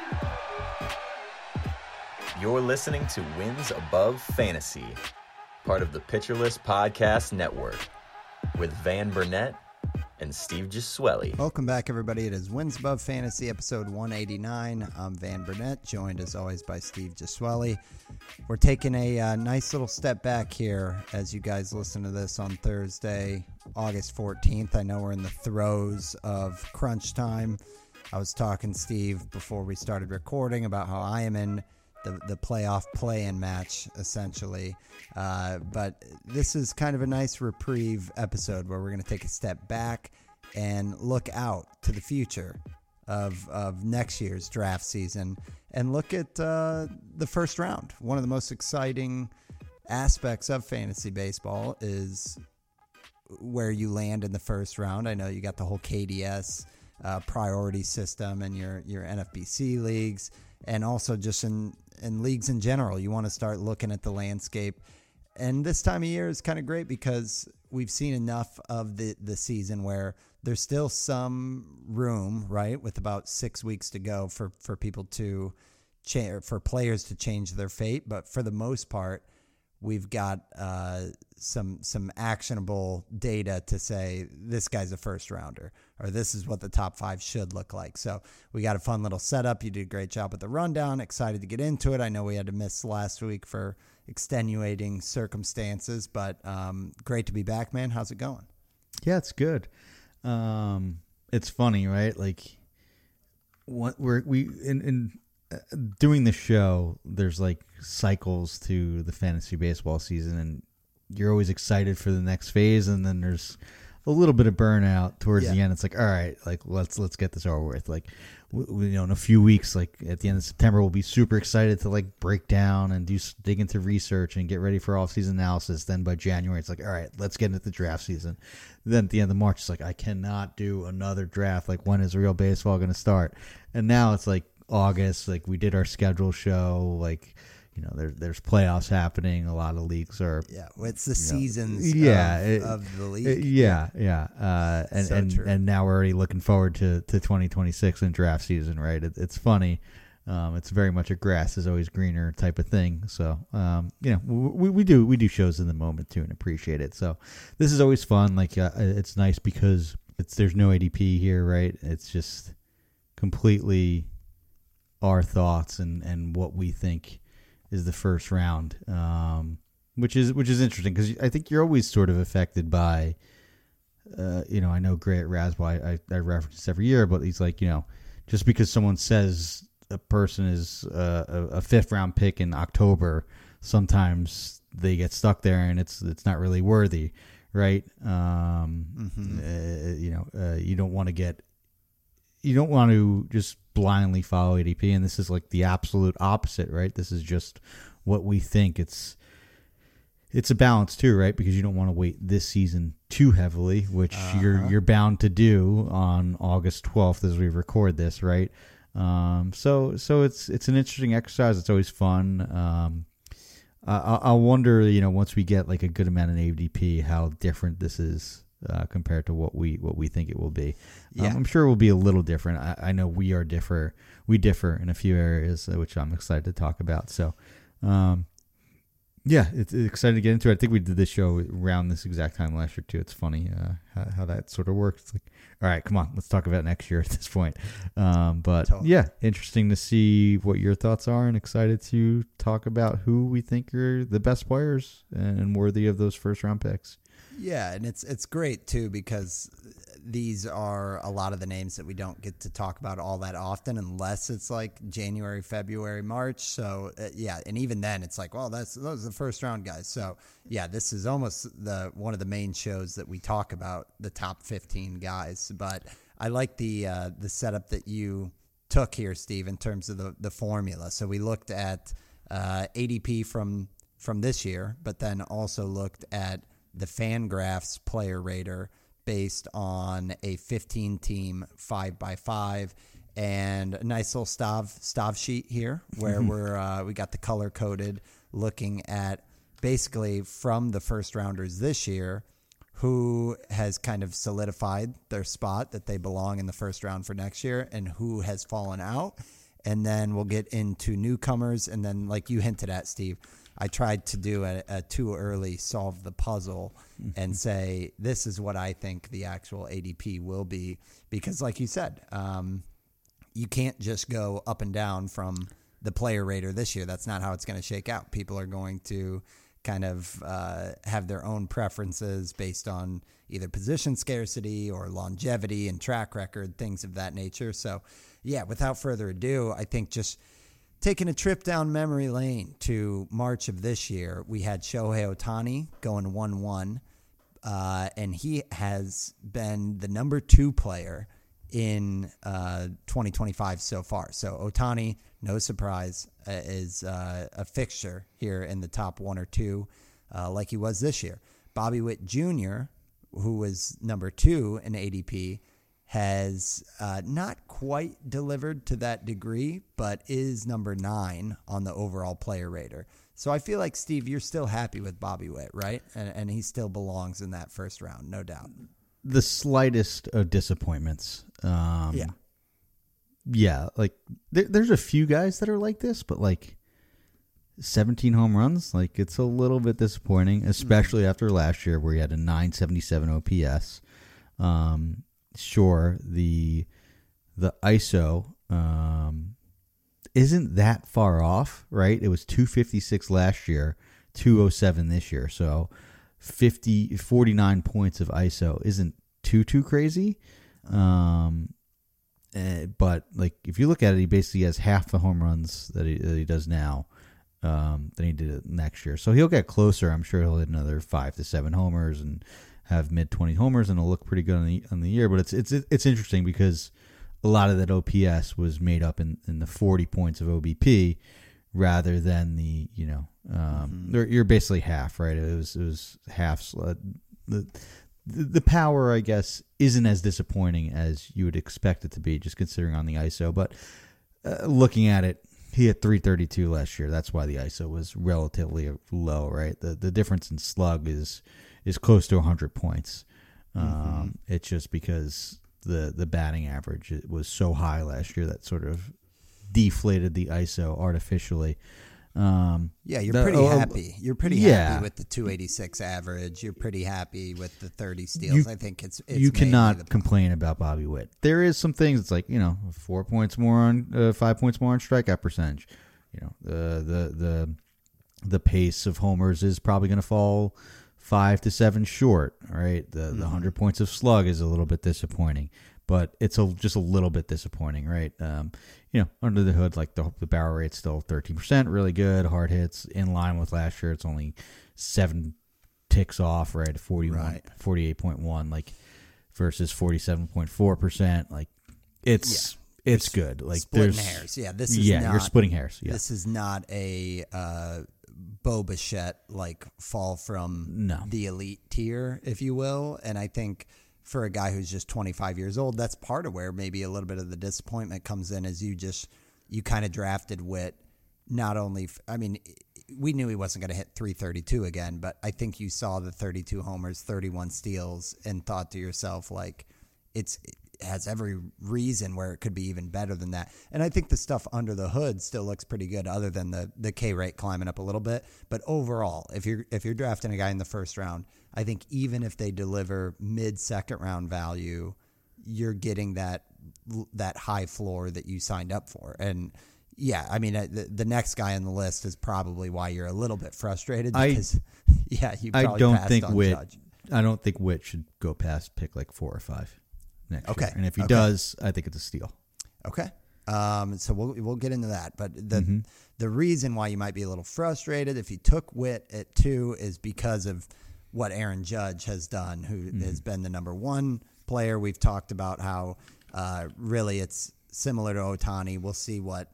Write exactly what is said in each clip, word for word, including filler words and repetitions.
You're listening to Wins Above Fantasy, part of the Pitcher List Podcast Network, with Van Burnett and Steve Gesuele. Welcome back, everybody. It is Wins Above Fantasy, episode one eighty-nine. I'm Van Burnett, joined as always by Steve Gesuele. We're taking a uh, nice little step back here as you guys listen to this on Thursday, August fourteenth. I know we're in the throes of crunch time. I was talking, Steve, before we started recording about how I am in the, the playoff play-in match, essentially. Uh, but this is kind of a nice reprieve episode where we're going to take a step back and look out to the future of of next year's draft season and look at uh, the first round. One of the most exciting aspects of fantasy baseball is where you land in the first round. I know you got the whole K D S uh, priority system and your, your N F B C leagues, and also just in in leagues in general, you want to start looking at the landscape. And this time of year is kind of great because we've seen enough of the, the season where there's still some room, right, with about six weeks to go for, for people to change, for players to change their fate. But for the most part, we've got uh, some some actionable data to say this guy's a first rounder or this is what the top five should look like. So we got a fun little setup. You did a great job with the rundown. Excited to get into it. I know we had to miss last week for extenuating circumstances, but um, great to be back, man. How's it going? Yeah, it's good. Um, it's funny, right? Like what we're we in. in doing the show, there's like cycles to the fantasy baseball season, and you're always excited for the next phase, and then there's a little bit of burnout towards yeah. the end. It's like, all right, like let's let's get this over with. Like, we, you know, in a few weeks, like at the end of September, we'll be super excited to like break down and do dig into research and get ready for off-season analysis. Then by January, it's like, all right, let's get into the draft season. Then at the end of March, it's like, I cannot do another draft. Like, when is real baseball going to start? And now it's like August, like we did our schedule show, like, you know, there's there's playoffs happening. A lot of leagues are yeah, well, it's the seasons know, yeah, of, it, of the league. It, yeah, yeah, uh, and so and, true. and now we're already looking forward to, to twenty twenty-six and draft season, right? It, it's funny. Um, it's very much a grass is always greener type of thing. So, um, you know, we we do we do shows in the moment too and appreciate it. So this is always fun. Like uh, it's nice because it's there's no A D P here, right? It's just completely our thoughts and, and what we think is the first round, um, which is which is interesting because I think you're always sort of affected by, uh, you know, I know Grant Rasbo, I, I reference this every year, but he's like, you know, just because someone says a person is uh, a, a fifth round pick in October, sometimes they get stuck there and it's it's not really worthy, right? Um, mm-hmm. uh, you know, uh, you don't want to get, you don't want to just blindly follow A D P, and this is like the absolute opposite, right? This is just what we think. It's it's a balance too, right? Because you don't want to wait this season too heavily, which uh-huh. you're you're bound to do on August twelfth as we record this, right? Um, so so it's it's an interesting exercise. It's always fun. Um, I I wonder, you know, once we get like a good amount of A D P, how different this is. Uh, compared to what we what we think it will be. Yeah. Um, I'm sure it will be a little different. I, I know we are differ. We differ in a few areas, uh, which I'm excited to talk about. So, um, yeah, it's, it's excited to get into it. I think we did this show around this exact time last year too. It's funny uh, how, how that sort of works. It's like, all right, come on, let's talk about next year at this point. Um, but totally. Yeah, interesting to see what your thoughts are, and excited to talk about who we think are the best players and worthy of those first round picks. Yeah, and it's it's great, too, because these are a lot of the names that we don't get to talk about all that often unless it's like January, February, March. So, uh, yeah, and even then it's like, well, that's those are the first round guys. So, yeah, this is almost the one of the main shows that we talk about, the top fifteen guys. But I like the uh, the setup that you took here, Steve, in terms of the, the formula. So we looked at uh, A D P from from this year, but then also looked at the Fangraphs player rater based on a fifteen-team five by five, and a nice little stav stav sheet here where we're uh, we got the color coded, looking at basically from the first rounders this year who has kind of solidified their spot that they belong in the first round for next year and who has fallen out. and then we'll get into newcomers. And then, like you hinted at, Steve, I tried to do a, a too early solve the puzzle and say, this is what I think the actual A D P will be. Because like you said, um, you can't just go up and down from the player rater this year. That's not how it's going to shake out. People are going to kind of uh, have their own preferences based on either position scarcity or longevity and track record, things of that nature. So, yeah, without further ado, I think just taking a trip down memory lane to March of this year, we had Shohei Ohtani going one one, uh, and he has been the number two player in uh, twenty twenty-five so far. So Ohtani, no surprise, uh, is uh, a fixture here in the top one or two uh, like he was this year. Bobby Witt Junior, who was number two in A D P, has uh, not quite delivered to that degree, but is number nine on the overall player rater. So I feel like, Steve, you're still happy with Bobby Witt, right? And, and he still belongs in that first round, no doubt. The slightest of disappointments. Um, yeah. Yeah, like there, there's a few guys that are like this, but like seventeen home runs, like it's a little bit disappointing, especially mm-hmm. after last year where he had a nine seventy-seven O P S. Um, sure, the the I S O um, isn't that far off, right? It was two fifty-six last year, two oh seven this year, so fifty, forty-nine points of I S O isn't too, too crazy. Um, uh, but, like, if you look at it, he basically has half the home runs that he, that he does now um, than he did next year. So he'll get closer. I'm sure he'll hit another five to seven homers and have mid twenty homers, and it'll look pretty good on the on the year. But it's it's it's interesting because a lot of that O P S was made up in, in the forty points of O B P rather than the, you know, um, mm-hmm. you're basically half, right? It was it was half. Uh, the the power, I guess, isn't as disappointing as you would expect it to be, just considering on the I S O. But uh, looking at it, he hit three thirty-two last year. That's why the I S O was relatively low, right? The the difference in slug is is close to one hundred points. Um, mm-hmm. It's just because the the batting average was so high last year that sort of deflated the I S O artificially. Um, yeah, you're the, pretty uh, happy. You're pretty yeah. happy with the two eighty-six average. You're pretty happy with the thirty steals. You, I think it's, it's you cannot complain about Bobby Witt. There is some things. It's like, you know, four points more on uh, five points more on strikeout percentage. You know, the the the the pace of homers is probably going to fall five to seven short. Right, the mm-hmm. the hundred points of slug is a little bit disappointing, but it's a, just a little bit disappointing, right? Um, you know, under the hood, like the the barrel rate's still thirteen percent, really good. Hard hits in line with last year. It's only seven ticks off, right? forty-one, right. forty-eight point one, like versus forty-seven point four percent. Like it's yeah. it's good. Like splitting there's hairs. Yeah, this is yeah, not, you're splitting hairs. Yeah. This is not a uh, Bo Bichette like fall from no. the elite tier, if you will. And I think for a guy who's just twenty-five years old, that's part of where maybe a little bit of the disappointment comes in, is you just, you kind of drafted Witt not only, I mean, we knew he wasn't going to hit three thirty-two again, but I think you saw the thirty-two homers, thirty-one steals, and thought to yourself, like, it's, it has every reason where it could be even better than that. And I think the stuff under the hood still looks pretty good, other than the, the K rate climbing up a little bit. But overall, if you're, if you're drafting a guy in the first round, I think even if they deliver mid second round value, you're getting that that high floor that you signed up for. And yeah, I mean, the, the next guy on the list is probably why you're a little bit frustrated. Because I, yeah, you probably I don't passed think on Witt. Judge. I don't think Witt should go past pick like four or five next okay. year. And if he okay. does, I think it's a steal. Okay. Um, so we'll we'll get into that. But the mm-hmm. the reason why you might be a little frustrated if you took Witt at two is because of what Aaron Judge has done, who mm-hmm. has been the number one player. We've talked about how uh, really it's similar to Ohtani. We'll see what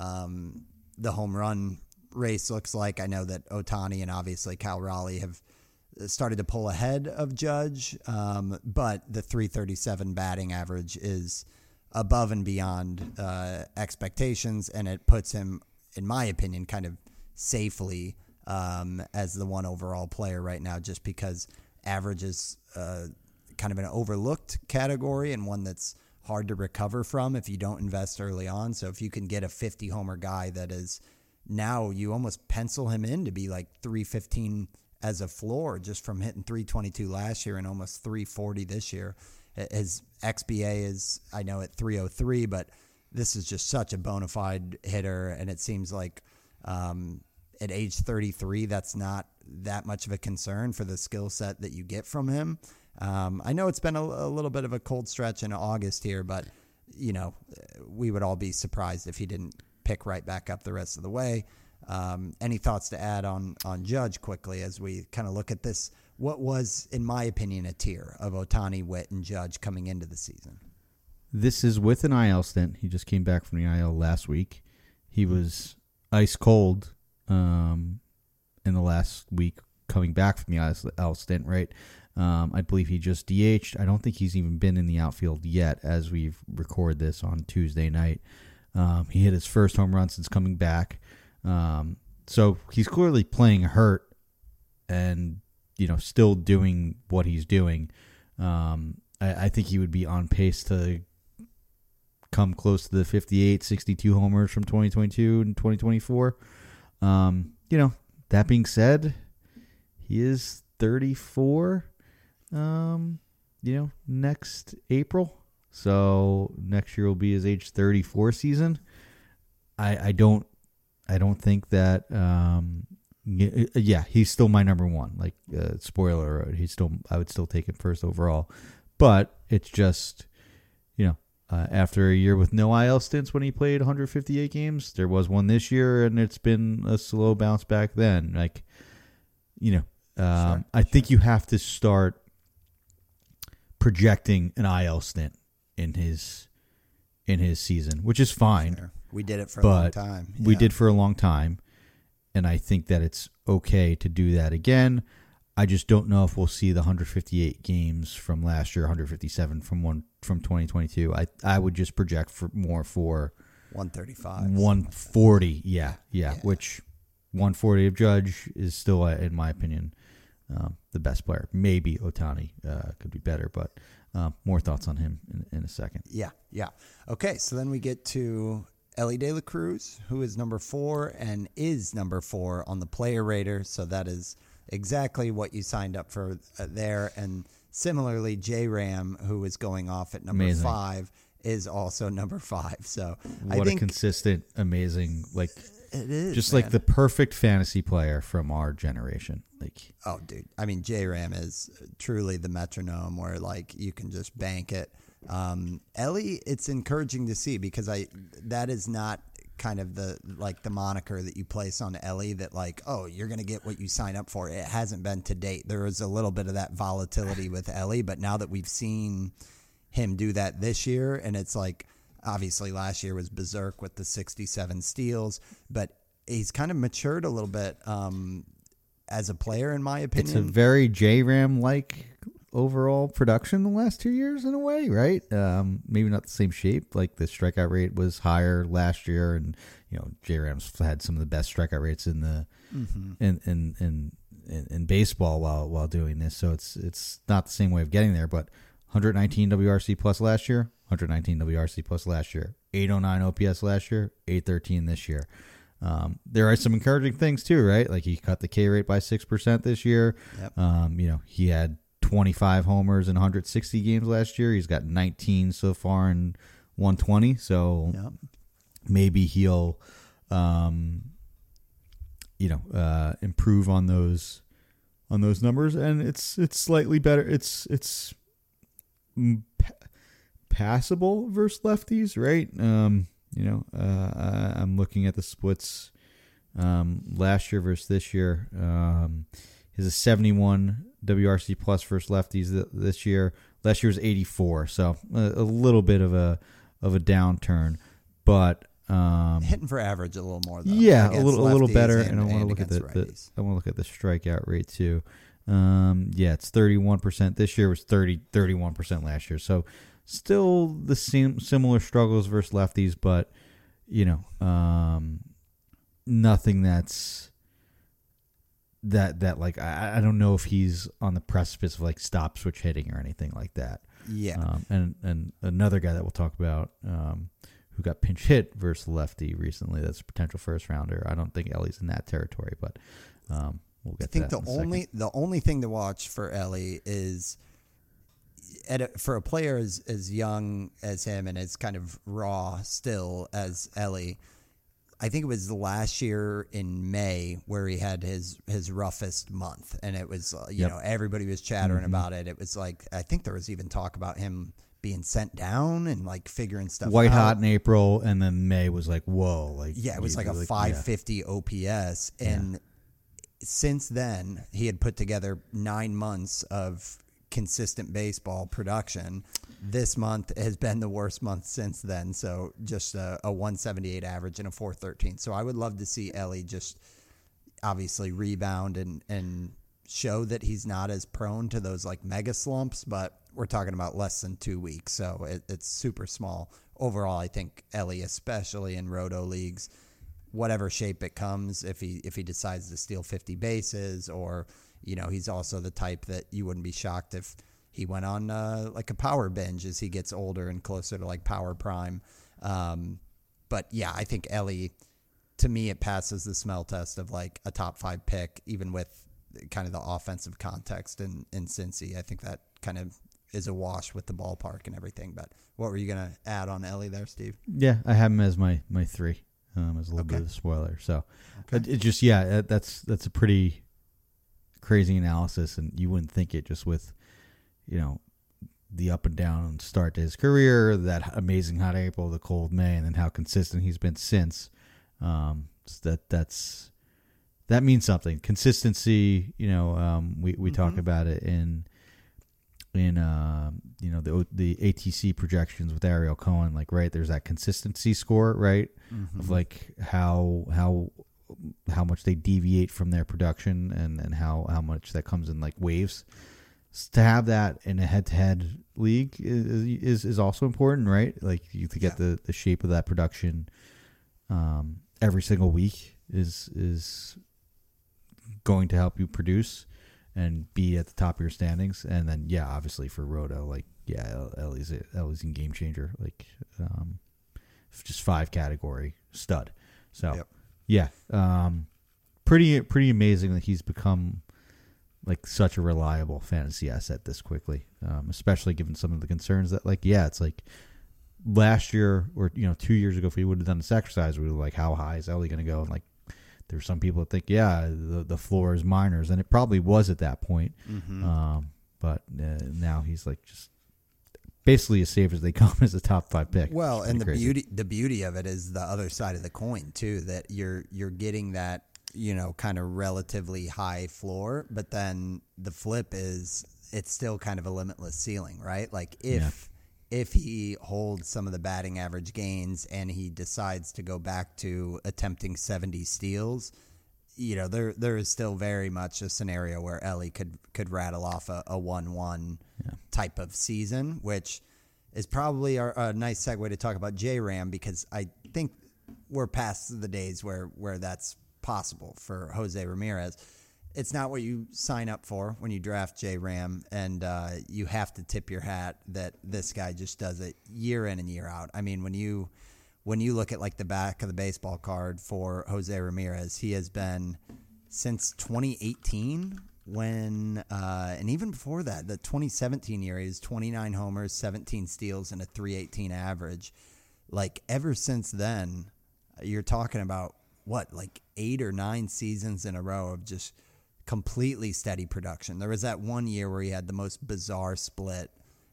um, the home run race looks like. I know that Ohtani and obviously Cal Raleigh have started to pull ahead of Judge, um, but the three thirty-seven batting average is above and beyond uh, expectations, and it puts him, in my opinion, kind of safely Um, as the one overall player right now, just because average is uh, kind of an overlooked category and one that's hard to recover from if you don't invest early on. So if you can get a fifty homer guy that is now, you almost pencil him in to be like three fifteen as a floor just from hitting three twenty-two last year and almost three forty this year. His X B A is, I know, at three oh three, but this is just such a bona fide hitter, and it seems like um, at age thirty-three, that's not that much of a concern for the skill set that you get from him. Um, I know it's been a, a little bit of a cold stretch in August here, but, you know, we would all be surprised if he didn't pick right back up the rest of the way. Um, any thoughts to add on, on Judge quickly as we kind of look at this, what was, in my opinion, a tier of Ohtani, Witt, and Judge coming into the season? This is with an I L stint. He just came back from the I L last week. He was ice cold um, in the last week coming back from the I L stint, right? Um, I believe he just D H'd. I don't think he's even been in the outfield yet as we record this on Tuesday night. Um, he hit his first home run since coming back. Um, so he's clearly playing hurt and, you know, still doing what he's doing. Um, I, I think he would be on pace to come close to the fifty-eight, sixty-two homers from twenty twenty-two and twenty twenty-four. Um, you know, that being said, he is thirty-four, um, you know, next April. So next year will be his age thirty-four season. I, I don't, I don't think that, um, yeah, he's still my number one. Like, uh, spoiler alert, he's still, I would still take him first overall. But it's just, you know, uh, after a year with no I L stints when he played one hundred fifty-eight games, there was one this year, and it's been a slow bounce back then. Like, you know, um, sure, I sure. think you have to start projecting an I L stint in his in his season, which is fine. Sure. We did it for but a long time. Yeah. We did for a long time, and I think that it's okay to do that again. I just don't know if we'll see the one hundred fifty-eight games from last year, one hundred fifty-seven from one from twenty twenty-two. I I would just project for more for one thirty-five, one forty. Yeah, yeah, yeah. Which one forty of Judge is still, in my opinion, um, the best player. Maybe Ohtani uh, could be better, but uh, more thoughts on him in, in a second. Yeah, yeah. Okay, so then we get to Elly De La Cruz, who is number four and is number four on the player rater. So that is exactly what you signed up for there. And similarly, J-Ram, who is going off at number amazing. five, is also number five. So what I think a consistent, amazing, like it is just man. like the perfect fantasy player from our generation. Like, oh, dude, I mean, J-Ram is truly the metronome where like you can just bank it. Um, Elly, it's encouraging to see because I that is not kind of the like the moniker that you place on Elly that like, oh, you're going to get what you sign up for. It hasn't been to date. There is a little bit of that volatility with Elly, but now that we've seen him do that this year, and it's like obviously last year was berserk with the sixty-seven steals, but he's kind of matured a little bit um, as a player, in my opinion. It's a very J-Ram like overall production the last two years in a way, right? Um, maybe not the same shape. Like the strikeout rate was higher last year, and you know J-Ram's had some of the best strikeout rates in the mm-hmm. in, in in in in baseball while while doing this. So it's it's not the same way of getting there, but one hundred nineteen W R C plus last year, one hundred nineteen W R C plus last year, eight oh nine O P S last year, eight thirteen this year. Um, there are some encouraging things too, right? Like he cut the K rate by six percent this year. Yep. Um, you know, he had twenty-five homers in one hundred sixty games last year. He's got nineteen so far in one twenty. So yep. maybe he'll, um, you know, uh, improve on those on those numbers. And it's it's slightly better. It's it's pa- passable versus lefties, right? Um, you know, uh, I'm looking at the splits um, last year versus this year. Um, he's a seventy-one W R C plus versus lefties th- this year. Last year was eighty-four, so a, a little bit of a of a downturn, but um, hitting for average a little more though. Yeah, a little a little better. And, and I want to look at the, the I want to look at the strikeout rate too. Um, yeah, it's thirty-one percent this year. Was thirty, thirty-one percent last year. So still the same similar struggles versus lefties, but you know, um, nothing that's that that like I, I don't know if he's on the precipice of like stop switch hitting or anything like that. Yeah. Um, and, and another guy that we'll talk about um, who got pinch hit versus lefty recently, that's a potential first rounder. I don't think Ellie's in that territory, but um, we'll get I think to that the in a only second. the only thing to watch for Ellie is at a, for a player as, as young as him and as kind of raw still as Ellie. I think it was the last year in May where he had his, his roughest month, and it was, uh, you Yep. know, everybody was chattering Mm-hmm. about it. It was like, I think there was even talk about him being sent down and like figuring stuff White out. hot in April, and then May was like, whoa. like Yeah, it was he like a yeah. five fifty O P S. And since then, he had put together nine months of consistent baseball production. This month has been the worst month since then. So just a, a one seventy-eight average and a four thirteen. So I would love to see Ellie just obviously rebound and, and show that he's not as prone to those like mega slumps, but we're talking about less than two weeks. So it, it's super small. Overall, I think Ellie, especially in roto leagues, whatever shape it comes, if he if he decides to steal fifty bases, or, you know, he's also the type that you wouldn't be shocked if he went on uh, like a power binge as he gets older and closer to like power prime. Um, but yeah, I think Ellie, to me, it passes the smell test of like a top five pick, even with kind of the offensive context in, in Cincy. I think that kind of is a wash with the ballpark and everything. But what were you going to add on Ellie there, Steve? Yeah, I have him as my, my three. Um, as a little Okay. bit of a spoiler. So Okay. it, it just, yeah, it, that's that's a pretty crazy analysis, and you wouldn't think it just with, you know, the up and down start to his career, that amazing hot April, the cold May, and then how consistent he's been since. Um, so that that's that means something. Consistency, you know, um, we we Mhm. talk about it in in uh, you know the the A T C projections with Ariel Cohen, like, right, there's that consistency score, right, Mm-hmm. of like how how how much they deviate from their production, and and how how much that comes in like waves. S- to have that in a head-to-head league is is, is also important, right? Like, you to get Yeah. the, the shape of that production um, every single week is is going to help you produce and be at the top of your standings. And then, yeah, obviously for Roto, like, yeah, Ellie's a, Ellie's a game changer, like, um, just five category stud. So, Yep. yeah, um, pretty pretty amazing that he's become like such a reliable fantasy asset this quickly, um, especially given some of the concerns that, like, yeah, it's like last year or, you know, two years ago, if we would have done this exercise, we were like, how high is Ellie going to go? And like, there's some people that think, yeah, the the floor is minors, and it probably was at that point. Mm-hmm. Um, but uh, now he's like just basically as safe as they come as a top five pick. Well, It's and the pretty crazy. beauty the beauty of it is the other side of the coin too, that you're you're getting that, you know, kind of relatively high floor, but then the flip is it's still kind of a limitless ceiling, right? Like if if he holds some of the batting average gains and he decides to go back to attempting seventy steals, you know, there there is still very much a scenario where Ellie could could rattle off a, a one one Yeah. type of season, which is probably our, a nice segue to talk about J-Ram, because I think we're past the days where, where that's possible for Jose Ramirez. It's not what you sign up for when you draft J-Ram, and uh, you have to tip your hat that this guy just does it year in and year out. I mean, when you when you look at like the back of the baseball card for Jose Ramirez, he has been since twenty eighteen, when uh, and even before that, the twenty seventeen year, he has twenty-nine homers, seventeen steals, and a three eighteen average. Like, ever since then, you're talking about what, like eight or nine seasons in a row of just completely steady production. There was that one year where he had the most bizarre split.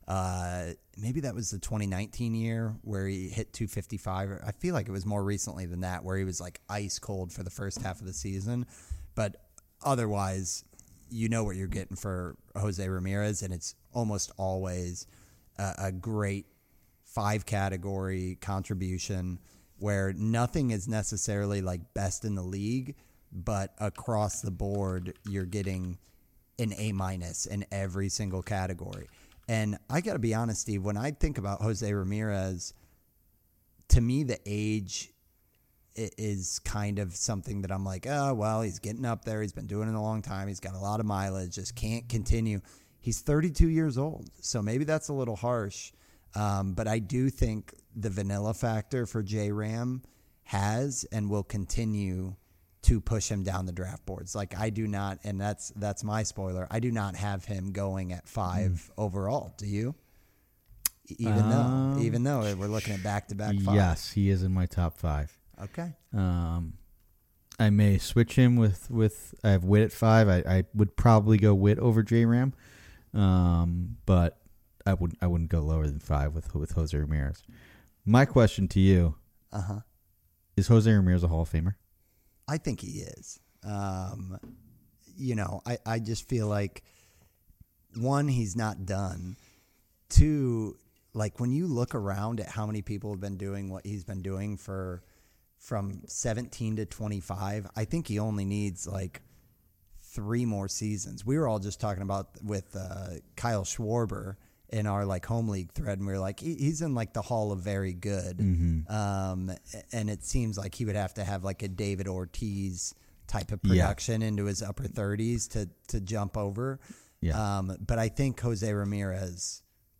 Uh, maybe that was the twenty nineteen year where he hit two fifty-five. I feel like it was more recently than that, where he was like ice cold for the first half of the season. But otherwise, you know what you're getting for Jose Ramirez, and it's almost always a, a great five category contribution where nothing is necessarily like best in the league, but across the board, you're getting an A minus in every single category. And I got to be honest, Steve, when I think about Jose Ramirez, to me, the age i- is kind of something that I'm like, oh, well, he's getting up there. He's been doing it a long time. He's got a lot of mileage, just can't continue. He's thirty-two years old, so maybe that's a little harsh. Um, but I do think the vanilla factor for J-Ram has and will continue to push him down the draft boards. Like I do not, and that's that's my spoiler, I do not have him going at five mm. overall. Do you? Even um, though, even though we're looking at back-to-back five. Yes, he is in my top five. Okay. Um, I may switch him with, with I have Witt at five. I, I would probably go Witt over J-Ram. Um, but I wouldn't I wouldn't go lower than five with with Jose Ramirez. My question to you: uh-huh. is Jose Ramirez a Hall of Famer? I think he is. Um, you know, I, I just feel like one, he's not done. Two, like when you look around at how many people have been doing what he's been doing for from seventeen to twenty-five, I think he only needs like three more seasons. We were all just talking about with uh, Kyle Schwarber in our like home league thread, and we were like, he, he's in like the Hall of Very Good. Mm-hmm. Um, and it seems like he would have to have like a David Ortiz type of production yeah. into his upper thirties to to jump over. Yeah. Um, but I think Jose Ramirez,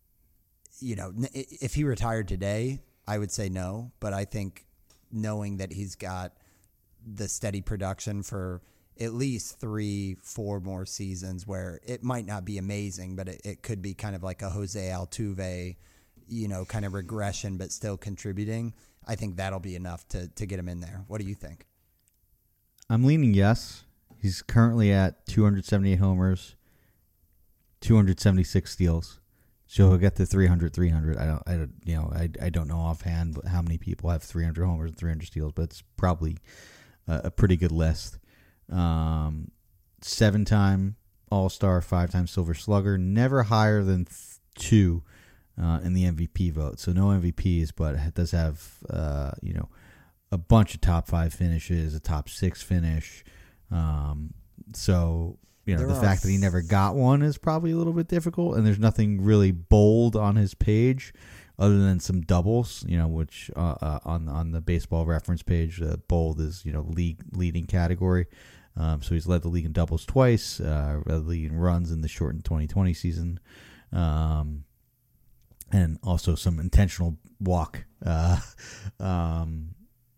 you know, if he retired today, I would say no. But I think knowing that he's got the steady production for at least three, four more seasons where it might not be amazing, but it, it could be kind of like a Jose Altuve, you know, kind of regression, but still contributing. I think that'll be enough to, to get him in there. What do you think? I'm leaning yes. He's currently at two hundred seventy-eight homers, two hundred seventy-six steals. So he'll get to three hundred, three hundred. I don't, I don't, you know, I, I don't know offhand how many people have three hundred homers and three hundred steals, but it's probably a, a pretty good list. Um, seven-time All-Star, five-time Silver Slugger, never higher than th- two uh, in the M V P vote. So no M V Ps, but it does have, uh, you know, a bunch of top five finishes, a top six finish. Um, so, you know, there the fact f- that he never got one is probably a little bit difficult, and there's nothing really bold on his page other than some doubles, you know, which uh, uh, on on the baseball reference page, uh, bold is, you know, league leading category. Um, so he's led the league in doubles twice, uh, led the league in runs in the shortened twenty twenty season, um, and also some intentional walk uh, um,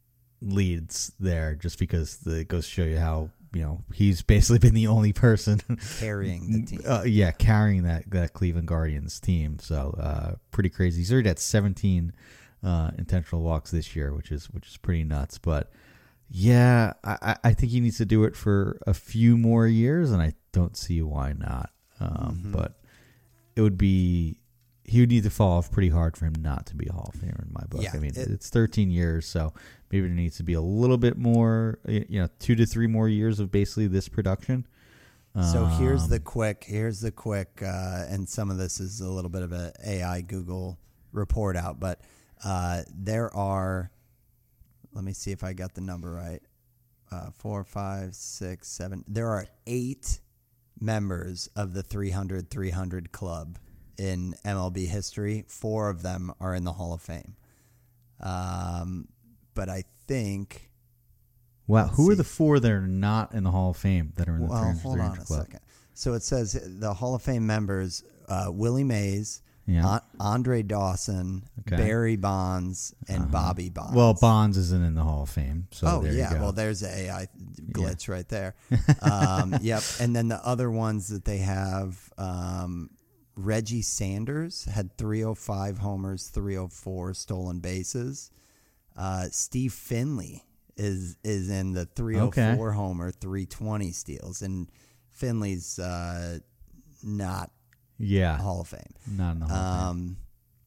leads there, just because the, it goes to show you how, you know, he's basically been the only person carrying the team. Uh, yeah, carrying that, that Cleveland Guardians team. So uh, pretty crazy. He's already at seventeen uh, intentional walks this year, which is which is pretty nuts. But yeah, I, I think he needs to do it for a few more years, and I don't see why not. Um, mm-hmm. But it would be he would need to fall off pretty hard for him not to be a Hall of Famer in my book. Yeah, I mean, it, it's thirteen years, so maybe there needs to be a little bit more, you know, two to three more years of basically this production. So um, here's the quick, here's the quick, uh, and some of this is a little bit of an A I Google report out, but uh, there are, let me see if I got the number right, uh, four, five, six, seven, there are eight members of the three hundred three hundred club in M L B history. Four of them are in the Hall of Fame. Um, but I think... Wow, who see. are the four that are not in the Hall of Fame that are in the well, three hundred hold on a club? second. So it says the Hall of Fame members, uh, Willie Mays, yeah. A- Andre Dawson, okay. Barry Bonds, and uh-huh. Bobby Bonds. Well, Bonds isn't in the Hall of Fame. So oh, there yeah. You go. Well, there's the A I glitch yeah. right there. um, yep. And then the other ones that they have, um, Reggie Sanders had three oh five homers, three oh four stolen bases. Uh, Steve Finley is is in the three oh four okay. homer, three twenty steals, and Finley's uh, not yeah Hall of Fame. Not in the Hall um, of Fame.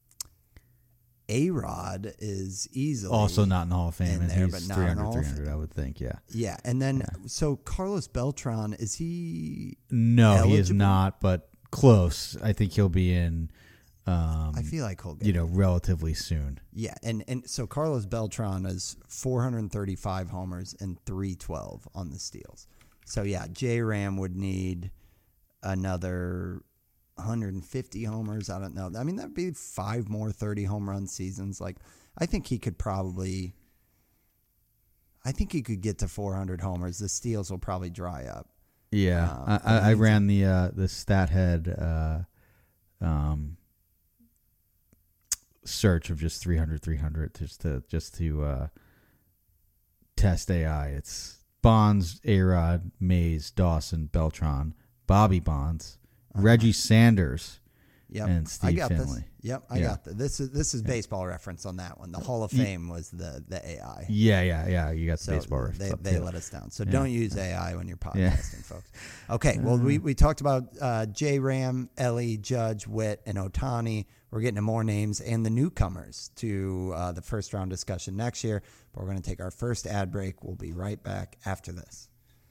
A-Rod is easily also not in the Hall of Fame, in and there, he's but not three in the hundred, Hall of three hundred, Fame. I would think, yeah. Yeah, and then yeah. so Carlos Beltran, is he? No, eligible? he is not, but close. I think he'll be in. Um, I feel like he'll get you know relatively soon. Yeah, and, and so Carlos Beltran is four hundred thirty-five homers and three twelve on the steals. So yeah, J-Ram would need another one hundred fifty homers. I don't know. I mean, that'd be five more thirty home run seasons. Like, I think he could probably. I think he could get to four hundred homers. The steals will probably dry up. Yeah, Um, I, I, I ran the uh, the stat head uh, um, search of just three hundred, three hundred just to just to uh, test A I. It's Bonds, A-Rod, Mays, Dawson, Beltran, Bobby Bonds, uh-huh. Reggie Sanders, yep. and Steve I got Finley. This. Yep, I yeah. got this. This is this is baseball reference on that one. The Hall of Fame was the, the A I. Yeah, yeah, yeah. You got the so baseball reference. They, they let us down. So yeah. don't use A I when you're podcasting, yeah. folks. Okay, well, we, we talked about uh, J-Ram, Ellie, Judge, Witt, and Ohtani. We're getting to more names and the newcomers to uh, the first round discussion next year. But we're going to take our first ad break. We'll be right back after this.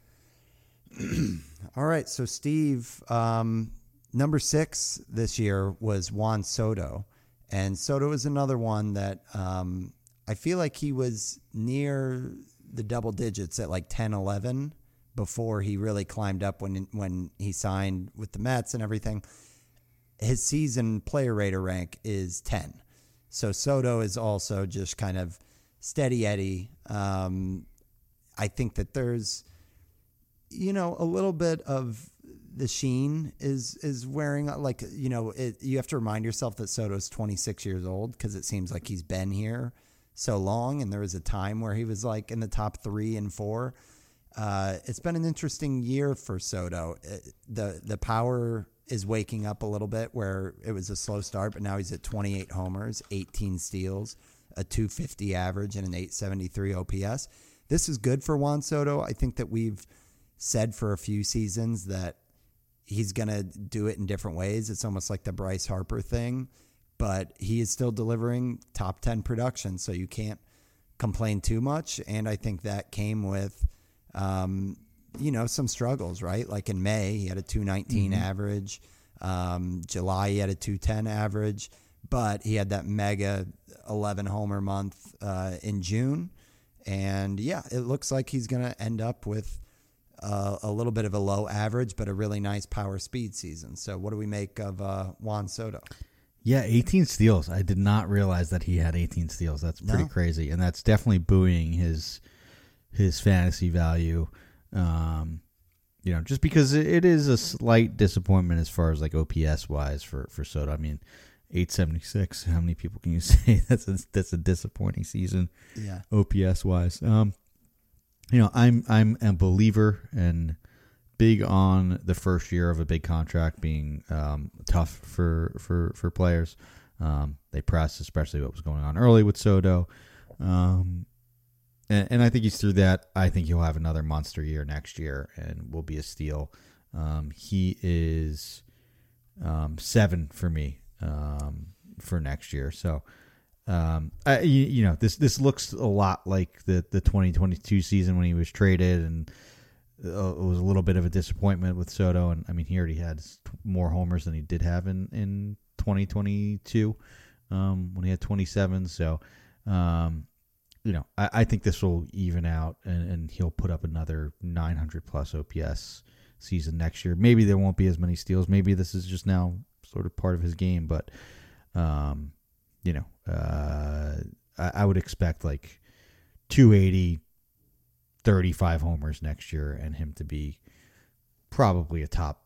All right, so Steve, um, number six this year was Juan Soto. And Soto is another one that um, I feel like he was near the double digits at like ten, eleven before he really climbed up when when he signed with the Mets and everything. His season player rater rank is ten. So Soto is also just kind of steady Eddie. Um, I think that there's, you know, a little bit of the sheen is is wearing, like, you know, it, you have to remind yourself that Soto's twenty-six years old because it seems like he's been here so long, and there was a time where he was like in the top three and four. Uh, it's been an interesting year for Soto. It, the the power is waking up a little bit where it was a slow start, but now he's at twenty-eight homers, eighteen steals, a two fifty average, and an eight seventy-three O P S. This is good for Juan Soto. I think that we've said for a few seasons that he's going to do it in different ways. It's almost like the Bryce Harper thing, but he is still delivering top ten production, so you can't complain too much. And I think that came with, um, you know, some struggles, right? Like in May, he had a two nineteen mm-hmm. average. Um, July, he had a two ten average, but he had that mega eleven homer month uh, in June. And yeah, it looks like he's going to end up with Uh, a little bit of a low average, but a really nice power speed season. So what do we make of uh, Juan Soto? Yeah, eighteen steals. I did not realize that he had eighteen steals. That's pretty no. crazy. And that's definitely buoying his his fantasy value. Um, you know, just because it is a slight disappointment as far as like O P S wise for, for Soto. I mean, eight seventy-six. How many people can you say that's a, that's a disappointing season? Yeah. O P S wise. Um, You know, I'm I'm a believer and big on the first year of a big contract being um, tough for for for players. Um, they pressed, especially what was going on early with Soto, um, and, and I think he's through that. I think he'll have another monster year next year and will be a steal. Um, he is um, seven for me um, for next year, so. Um, I, you, you know, this this looks a lot like the, the twenty twenty-two season when he was traded, and uh, it was a little bit of a disappointment with Soto. And I mean, he already had more homers than he did have in, in twenty twenty-two um, when he had twenty-seven. So, um, you know, I, I think this will even out, and, and he'll put up another nine hundred plus O P S season next year. Maybe there won't be as many steals. Maybe this is just now sort of part of his game, but, um, you know, uh, I, I would expect like two eighty, thirty-five homers next year, and him to be probably a top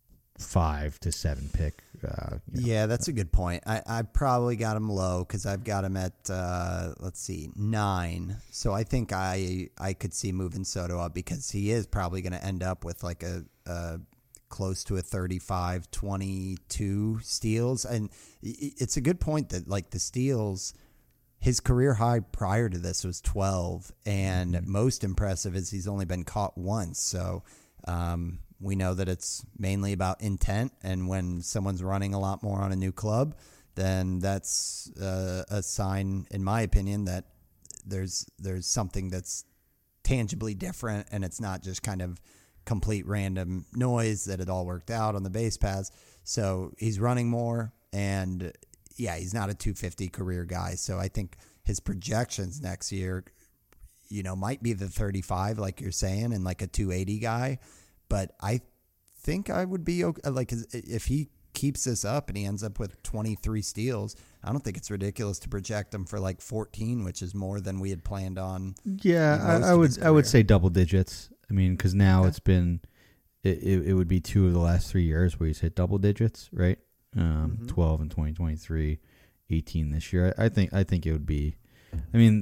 five to seven pick. Uh, you know. Yeah, that's a good point. I, I probably got him low because I've got him at, uh, let's see, nine. So I think I I could see moving Soto up because he is probably going to end up with like a, a close to a thirty-five, twenty-two steals. And it's a good point that like the steals, his career high prior to this was twelve. And mm-hmm. most impressive is he's only been caught once. So um, we know that it's mainly about intent. And when someone's running a lot more on a new club, then that's uh, a sign, in my opinion, that there's there's something that's tangibly different, and it's not just kind of complete random noise that it all worked out on the base paths. So he's running more, and yeah, he's not a two fifty career guy. So I think his projections next year, you know, might be the thirty-five, like you're saying, and like a two eighty guy. But I think I would be okay. Like if he keeps this up and he ends up with twenty-three steals, I don't think it's ridiculous to project him for like fourteen, which is more than we had planned on. Yeah, I, I would I would say double digits. I mean, because now okay. it's been, it, it, it would be two of the last three years where he's hit double digits, right? Um, Mhm. twelve in twenty twenty-three, eighteen this year. I, I think I think it would be. I mean,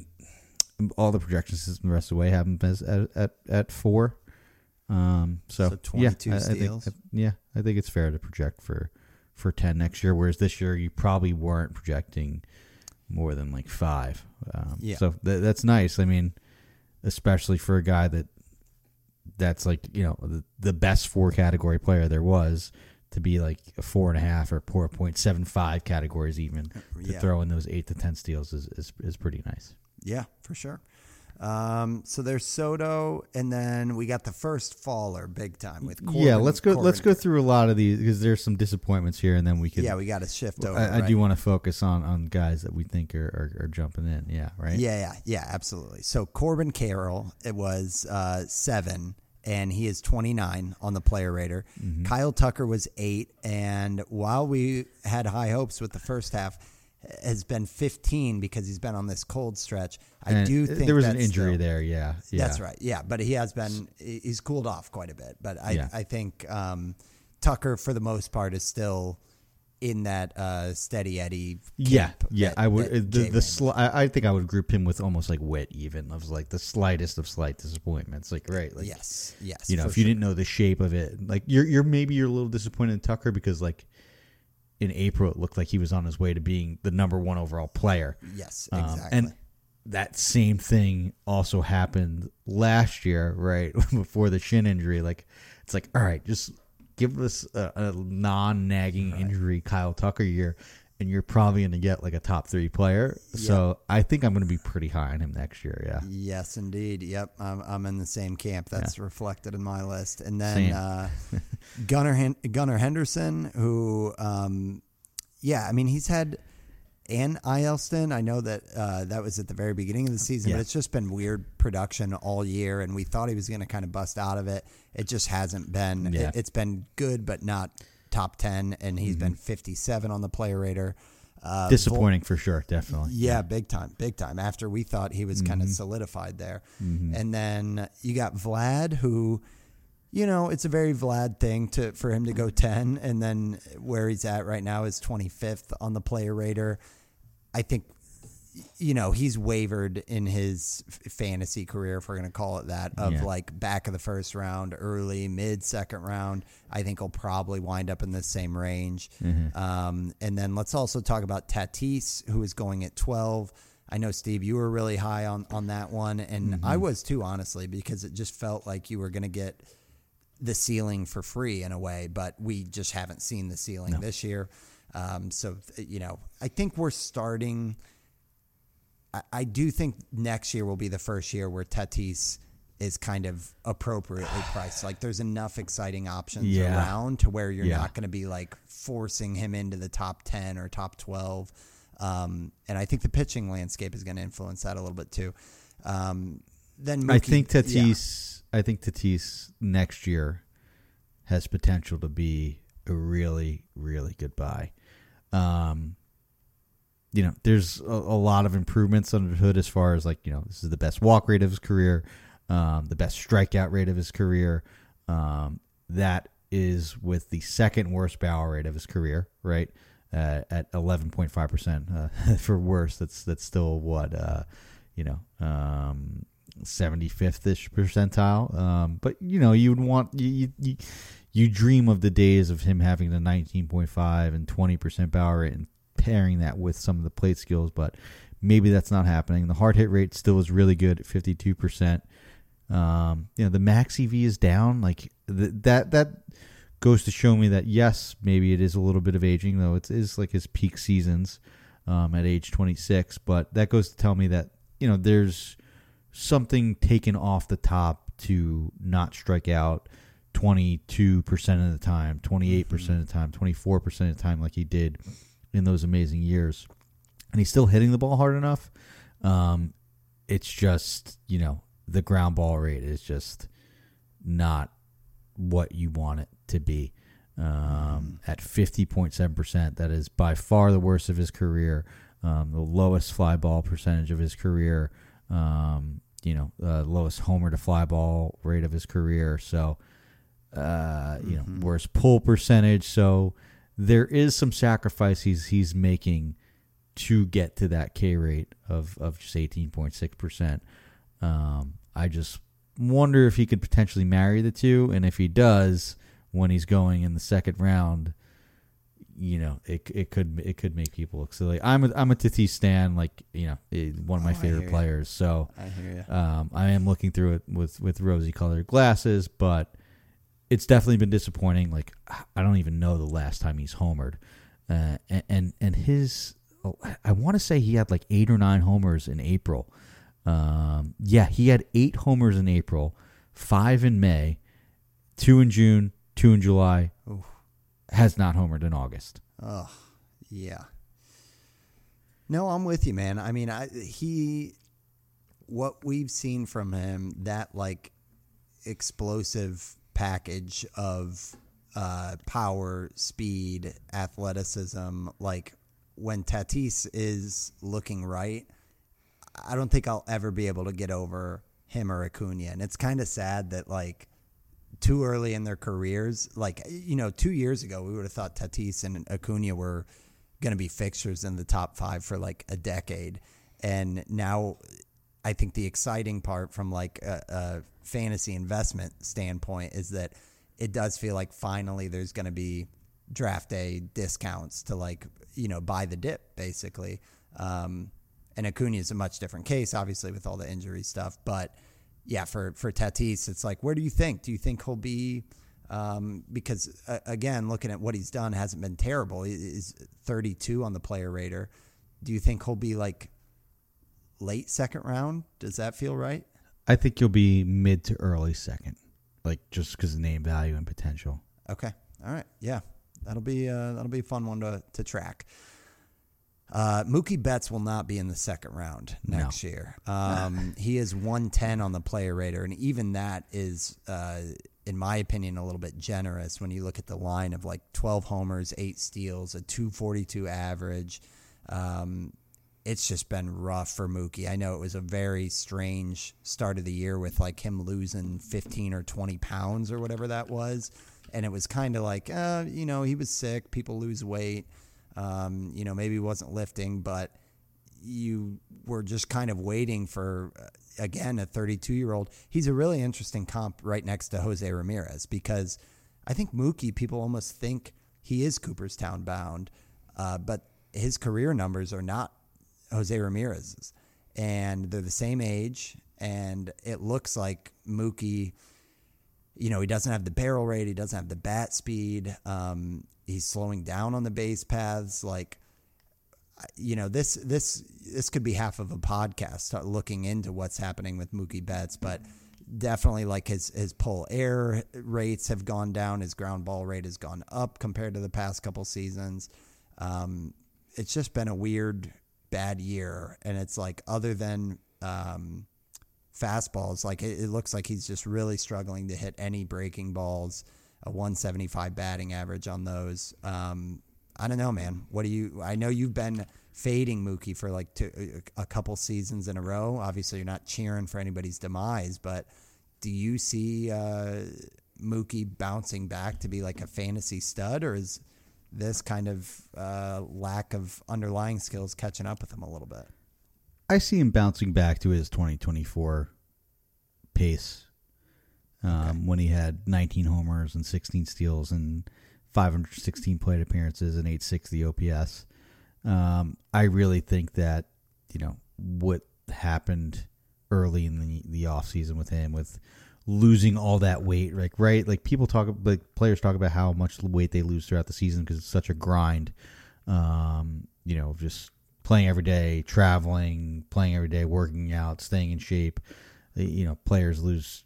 all the projections the rest of the way have him as at at, at four. Um, so, So twenty-two yeah, I, I steals. think, yeah, I think it's fair to project for for ten next year. Whereas this year you probably weren't projecting more than like five. Um, Yeah. So th- that's nice. I mean, especially for a guy that that's like, you know, the, the best four category player there was, to be like a four and a half or four point seven five categories even to Yeah. throw in those eight to ten steals is, is, is pretty nice. Yeah, for sure. Um, so there's Soto, and then we got the first faller big time with Corbin. yeah, let's go. Corbin. Let's go through a lot of these because there's some disappointments here, and then we could. Yeah, we got to shift over. I, I right? do want to focus on, on guys that we think are, are, are jumping in. Yeah, right. Yeah, yeah, yeah, absolutely. So Corbin Carroll, it was uh, seven, and he is twenty-nine on the player rater. Mm-hmm. Kyle Tucker was eight, and while we had high hopes with the first half, has been fifteen because he's been on this cold stretch. I And do think there was an that's injury still- there. Yeah, yeah, That's right. Yeah, but he has been he's cooled off quite a bit. But I Yeah. I think um, Tucker for the most part is still in that uh, steady Eddie. Yeah, camp yeah. that- I would that the Jay the ran. sli- I, I think I would group him with almost like Witt, even of like the slightest of slight disappointments. Like right, like yes, yes. you know, for if you sure. didn't know the shape of it, like you're you're maybe you're a little disappointed in Tucker because like in April it looked like he was on his way to being the number one overall player. Yes, Um, exactly. and that same thing also happened last year, right before the shin injury. Like it's like, all right, just give us a, a non-nagging injury Kyle Tucker year, and you're probably going to get like a top three player. So I think I'm going to be pretty high on him next year. Yeah. Yes, indeed. Yep, I'm, I'm in the same camp. That's reflected in my list. And then Same. uh, Gunnar Hen- Gunnar Henderson, who, um, yeah, I mean, he's had and Ielston. I know that uh, that was at the very beginning of the season, Yeah. but it's just been weird production all year, and we thought he was going to kind of bust out of it. It just hasn't been. Yeah. It, it's been good, but not top ten, and he's Mm-hmm. been fifty-seven on the player rater. Uh, Disappointing for sure. Definitely. yeah, big time, big time. After we thought he was Mm-hmm. kind of solidified there. And then you got Vlad, who, you know, it's a very Vlad thing to for him to go ten, and then where he's at right now is twenty-fifth on the player rater. I think, you know, he's wavered in his f- fantasy career, if we're going to call it that, of Yeah. like back of the first round, early, mid second round. I think he'll probably wind up in the same range. Mm-hmm. Um, and then let's also talk about Tatis, who is going at twelve. I know, Steve, you were really high on, on that one, and Mm-hmm. I was too, honestly, because it just felt like you were going to get the ceiling for free in a way, but we just haven't seen the ceiling No. this year. Um, so, you know, I think we're starting. I, I do think next year will be the first year where Tatis is kind of appropriately priced. Like there's enough exciting options Yeah. around to where you're Yeah. not going to be like forcing him into the top ten or top twelve. Um, and I think the pitching landscape is going to influence that a little bit too. Um, then I Mookie- think yeah. Tatis. I think Tatis next year has potential to be a really, really good buy. Um, you know, there's a, a lot of improvements under the hood as far as like, you know, this is the best walk rate of his career, um, the best strikeout rate of his career. Um, that is with the second worst barrel rate of his career, right? Uh, at eleven point five percent uh, for worst. That's that's still what uh, you know, um, seventy-fifth ish percentile. Um, but you know, you would want you, you you dream of the days of him having the nineteen point five and twenty percent barrel rate and pairing that with some of the plate skills, but maybe that's not happening. The hard hit rate still is really good at fifty-two percent. Um, you know, the max E V is down. Like th- that that goes to show me that yes, maybe it is a little bit of aging, though it is like his peak seasons um, at age twenty-six. But that goes to tell me that, you know, there's something taken off the top to not strike out twenty-two percent of the time, twenty-eight percent of the time, twenty-four percent of the time like he did in those amazing years. And he's still hitting the ball hard enough. Um, it's just, you know, the ground ball rate is just not what you want it to be. Um, at fifty point seven percent, that is by far the worst of his career, um, the lowest fly ball percentage of his career, um, you know, uh, lowest homer to fly ball rate of his career. So uh, you Mm-hmm. know, worse pull percentage. So there is some sacrifice he's he's making to get to that K rate of of just eighteen point six percent. Um, I just wonder if he could potentially marry the two, and if he does, when he's going in the second round, you know, it it could it could make people look silly. I'm a, I'm a Tatis stan, like, you know, eh, one of my Oh, I favorite hear players. So I hear you. um, I am looking through it with with rosy colored glasses, but it's definitely been disappointing. Like, I don't even know the last time he's homered, uh, and, and and his I want to say he had like eight or nine homers in April. Um, yeah, he had eight homers in April, five in May, two in June, two in July. Ooh. Has not homered in August. Oh, yeah. No, I'm with you, man. I mean, I he, what we've seen from him, that like explosive package of uh, power, speed, athleticism. Like when Tatis is looking right, I don't think I'll ever be able to get over him or Acuna. And it's kind of sad that like too early in their careers, like, you know, two years ago, we would have thought Tatis and Acuna were going to be fixtures in the top five for like a decade. And now I think the exciting part from like a, a fantasy investment standpoint is that it does feel like finally there's going to be draft day discounts to like, you know, buy the dip basically. Um, and Acuna is a much different case, obviously, with all the injury stuff. But yeah, for, for Tatis, it's like, where do you think? Do you think he'll be, um, because uh, again, looking at what he's done hasn't been terrible. He's thirty-two on the player rater. Do you think he'll be like late second round? Does that feel right? I think you'll be mid to early second, like just because of name value and potential. Okay. All right. Yeah. That'll be uh, that'll be a fun one to, to track. Uh, Mookie Betts will not be in the second round next No. year. Um, he is one ten on the player rater, and even that is, uh, in my opinion, a little bit generous when you look at the line of like twelve homers, eight steals, a two forty-two average. Um, it's just been rough for Mookie. I know it was a very strange start of the year with like him losing fifteen or twenty pounds or whatever that was. And it was kind of like, uh, you know, he was sick. People lose weight. Um, you know, maybe he wasn't lifting, but you were just kind of waiting for, uh, again, a thirty-two-year-old. He's a really interesting comp right next to Jose Ramirez because I think Mookie, people almost think he is Cooperstown bound, uh, but his career numbers are not Jose Ramirez's. And they're the same age, and it looks like Mookie, you know, he doesn't have the barrel rate. He doesn't have the bat speed. Um, he's slowing down on the base paths. Like, you know, this this this could be half of a podcast looking into what's happening with Mookie Betts, but definitely like his his pull air rates have gone down. His ground ball rate has gone up compared to the past couple seasons. Um, it's just been a weird, bad year, and it's like other than um, fastballs, like it, it looks like he's just really struggling to hit any breaking balls. A one seventy-five batting average on those. Um, I don't know, man. What do you? I know you've been fading Mookie for like two, a couple seasons in a row. Obviously, you're not cheering for anybody's demise, but do you see uh, Mookie bouncing back to be like a fantasy stud, or is this kind of uh, lack of underlying skills catching up with him a little bit? I see him bouncing back to his twenty twenty-four pace. Um, okay. When he had nineteen homers and sixteen steals and five hundred sixteen plate appearances and eight sixty O P S. Um, I really think that, you know, what happened early in the, the offseason with him, with losing all that weight, like, right? Like people talk, like players talk about how much weight they lose throughout the season because it's such a grind. Um, you know, just playing every day, traveling, playing every day, working out, staying in shape. You know, players lose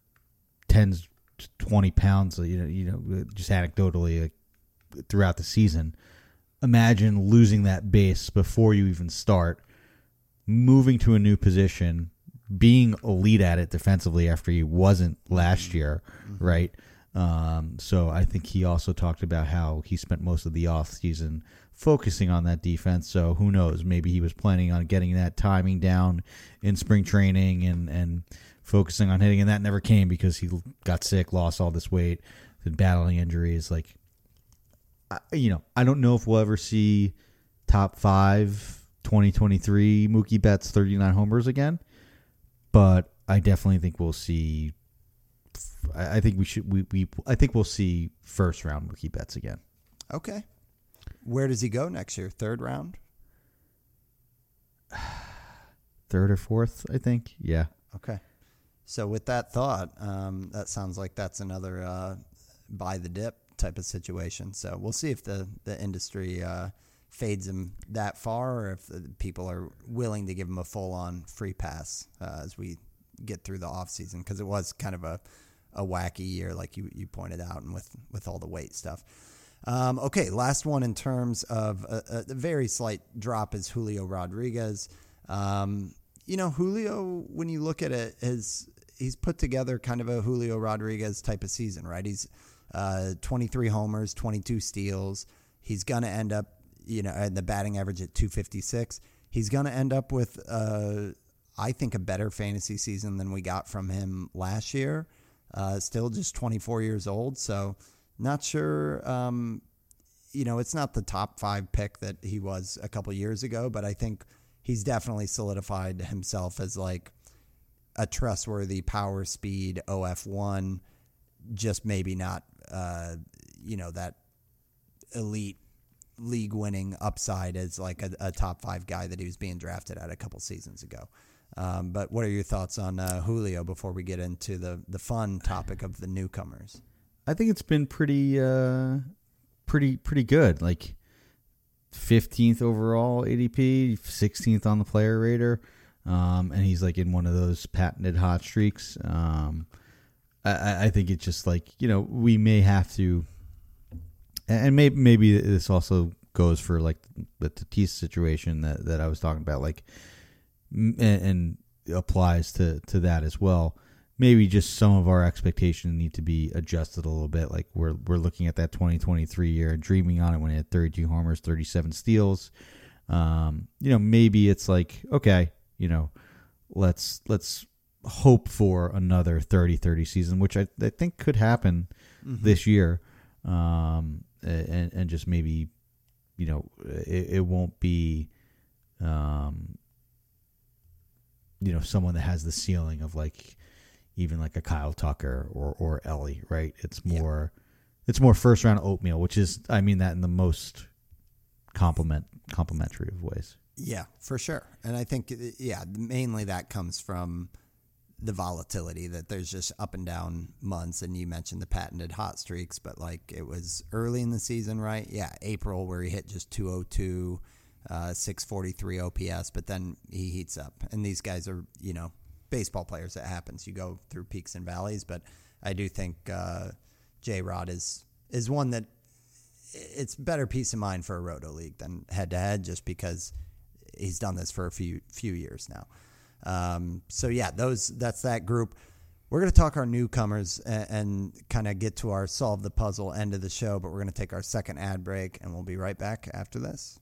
ten, twenty pounds, you know, you know, just anecdotally like, throughout the season. Imagine losing that base before you even start, moving to a new position, being elite at it defensively after he wasn't last year, mm-hmm. right? Um, so I think he also talked about how he spent most of the off season focusing on that defense. So who knows? Maybe he was planning on getting that timing down in spring training and, and focusing on hitting, and that never came because he got sick, lost all this weight, been battling injuries. Like, I, you know, I don't know if we'll ever see top five twenty twenty-three Mookie Betts thirty-nine homers again, but I definitely think we'll see. I, I think we should. We, we I think we'll see first round Mookie Betts again. Okay. Where does he go next year? Third round? Third or fourth, I think. Yeah. Okay. So with that thought, um, that sounds like that's another uh, buy the dip type of situation. So we'll see if the, the industry uh, fades him that far or if the people are willing to give him a full-on free pass uh, as we get through the offseason, because it was kind of a, a wacky year like you, you pointed out, and with, with all the weight stuff. Um, okay, last one in terms of a, a very slight drop is Julio Rodriguez. Um, you know, Julio, when you look at it, is he's put together kind of a Julio Rodriguez type of season, right? He's uh, twenty-three homers, twenty-two steals. He's going to end up, you know, in the batting average at two fifty-six. He's going to end up with, uh, I think, a better fantasy season than we got from him last year. Uh, still just twenty-four years old, so not sure, um, you know, it's not the top five pick that he was a couple years ago, but I think he's definitely solidified himself as like a trustworthy power speed O F one, just maybe not, uh, you know, that elite league winning upside as like a, a top five guy that he was being drafted at a couple seasons ago. Um, but what are your thoughts on uh, Julio before we get into the, the fun topic of the newcomers? I think it's been pretty, uh, pretty, pretty good. Like fifteenth overall A D P, sixteenth on the player rater, um, and he's like in one of those patented hot streaks. Um, I, I think it's just like, you know, we may have to, and maybe maybe this also goes for like the Tatis situation that, that I was talking about, like, and, and applies to to that as well. Maybe just some of our expectations need to be adjusted a little bit. Like we're we're looking at that twenty twenty-three year, dreaming on it when he had thirty-two homers, thirty-seven steals. Um, you know, maybe it's like, okay, you know, let's let's hope for another thirty thirty season, which I, I think could happen mm-hmm. this year. Um, and and just maybe, you know, it, it won't be, um, you know, someone that has the ceiling of like, even like a Kyle Tucker or, or Ellie, right? It's more, yeah. it's more first round oatmeal, which is, I mean that in the most compliment complimentary of ways. Yeah, for sure. And I think, yeah, mainly that comes from the volatility that there's just up and down months. And you mentioned the patented hot streaks, but like it was early in the season, right? Yeah. April where he hit just two oh two, uh, six forty-three O P S, but then he heats up, and these guys are, you know, baseball players. It happens. You go through peaks and valleys, but I do think uh, J-Rod is is one that it's better peace of mind for a roto league than head to head, just because he's done this for a few few years now. Um, so yeah, those that's that group. We're going to talk our newcomers and, and kind of get to our solve the puzzle end of the show, but we're going to take our second ad break, and we'll be right back after this.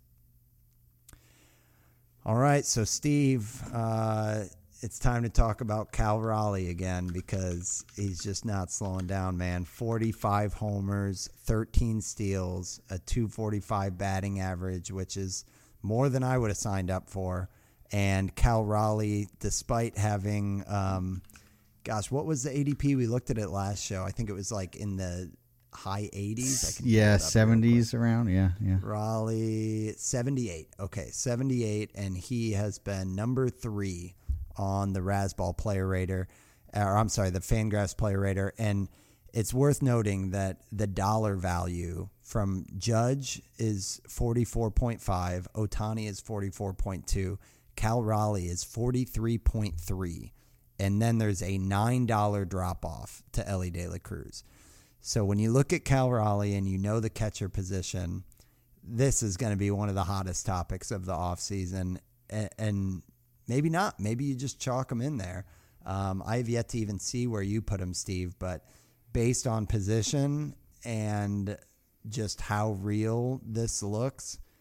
All right, so Steve. Uh, It's time to talk about Cal Raleigh again, because he's just not slowing down, man. forty-five homers, thirteen steals, a two forty-five batting average, which is more than I would have signed up for. And Cal Raleigh, despite having, um, gosh, what was the A D P? We looked at it last show. I think it was like in the high eighties. I can yeah, seventies around. Yeah, yeah. Raleigh, seventy-eight. Okay, seventy-eight, and he has been number three on the Razzball player rater, or I'm sorry, the Fangraphs player rater. And it's worth noting that the dollar value from Judge is forty-four point five, Ohtani is forty-four point two, Cal Raleigh is forty-three point three, and then there's a nine dollar drop-off to Elly De La Cruz. So when you look at Cal Raleigh and you know the catcher position, this is going to be one of the hottest topics of the offseason, and, and maybe not. Maybe you just chalk him in there. Um, I have yet to even see where you put him, Steve, but based on position and just how real this looks,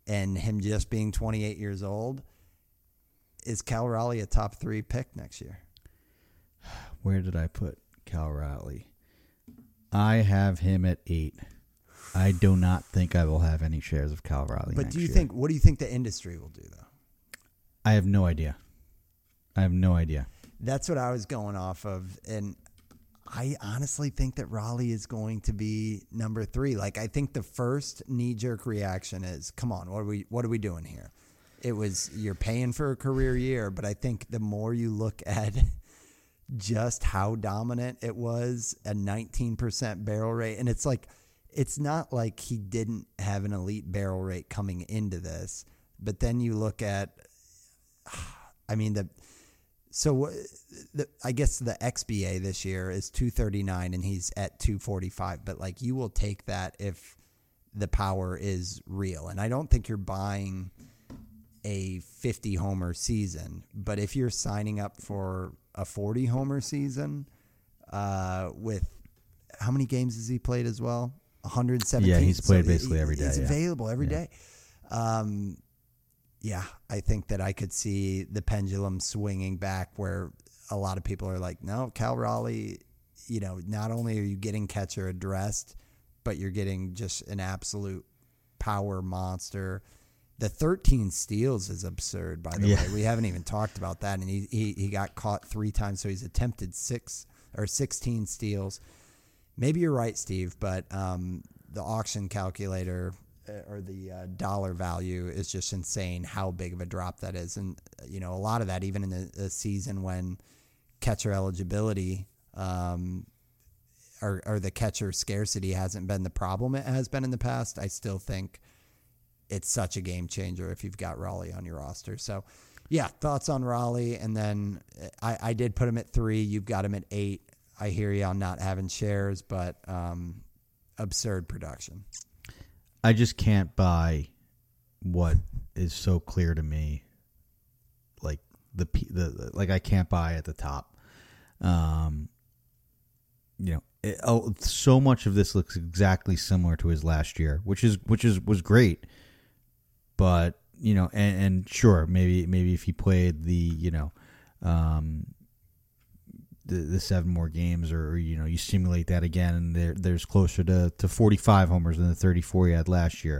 and him just being twenty-eight years old, is Cal Raleigh a top three pick next year? Where did I put Cal Raleigh? I have him at eight. I do not think I will have any shares of Cal Raleigh. But next do you year. think? What do you think the industry will do though? I have no idea. I have no idea. That's what I was going off of, and I honestly think that Raleigh is going to be number three. Like, I think the first knee-jerk reaction is, "Come on, what are we? What are we doing here?" It was, you're paying for a career year, but I think the more you look at just how dominant it was, a nineteen percent barrel rate, and it's like, it's not like he didn't have an elite barrel rate coming into this, but then you look at, I mean, the so the, I guess the X B A this year is two thirty-nine and he's at two forty-five, but like, you will take that if the power is real. And I don't think you're buying a fifty homer season, but if you're signing up for a forty homer season, uh, with how many games has he played as well? one hundred seventeen. Yeah, he's played so basically every day. He's yeah. available every Yeah. day. Um, yeah, I think that I could see the pendulum swinging back where a lot of people are like, no, Cal Raleigh, you know, not only are you getting catcher addressed, but you're getting just an absolute power monster. The thirteen steals is absurd, by the Yeah. way. We haven't even talked about that. And he, he, he got caught three times, so he's attempted six or sixteen steals. Maybe you're right, Steve, but um, the auction calculator or the uh, dollar value is just insane how big of a drop that is. And, you know, a lot of that, even in a, a season when catcher eligibility um, or, or the catcher scarcity hasn't been the problem it has been in the past, I still think it's such a game changer if you've got Raleigh on your roster. So, yeah, thoughts on Raleigh. And then I, I did put him at three. You've got him at eight. I hear you on not having shares, but um, absurd production. I just can't buy what is so clear to me. Like the, the like I can't buy at the top. Um, you know, it, oh, so much of this looks exactly similar to his last year, which is which is was great. But you know, and, and sure, maybe maybe if he played the you know, um, the the seven more games, or you know, you simulate that again, and there there's closer to, to forty-five homers than the thirty-four he had last year.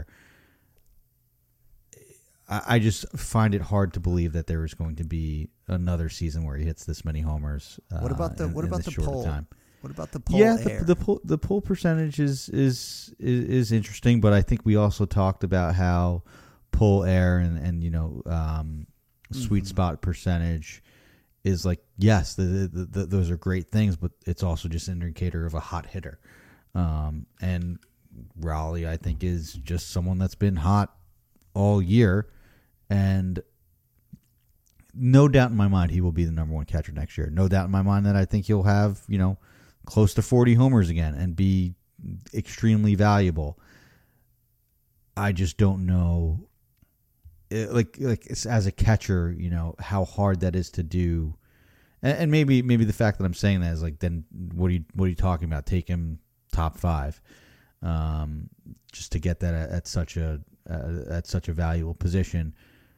I, I just find it hard to believe that there is going to be another season where he hits this many homers. Uh, What about the in, what in about this the short pull? time. What about the pull? Yeah, air? the the pull the pull percentage is, is is is interesting, but I think we also talked about how pull air and and you know um, sweet Mm-hmm. spot percentage is like, yes, the, the, the, those are great things, but it's also just an indicator of a hot hitter. Um, and Raleigh, I think, is just someone that's been hot all year, and no doubt in my mind he will be the number one catcher next year. No doubt in my mind that I think he'll have, you know, close to forty homers again and be extremely valuable. I just don't know, it, like like as a catcher, you know, how hard that is to do. And, and maybe maybe the fact that I'm saying that is like, then what are you what are you talking about? Take him top five, um, just to get that at, at such a uh, at such a valuable position.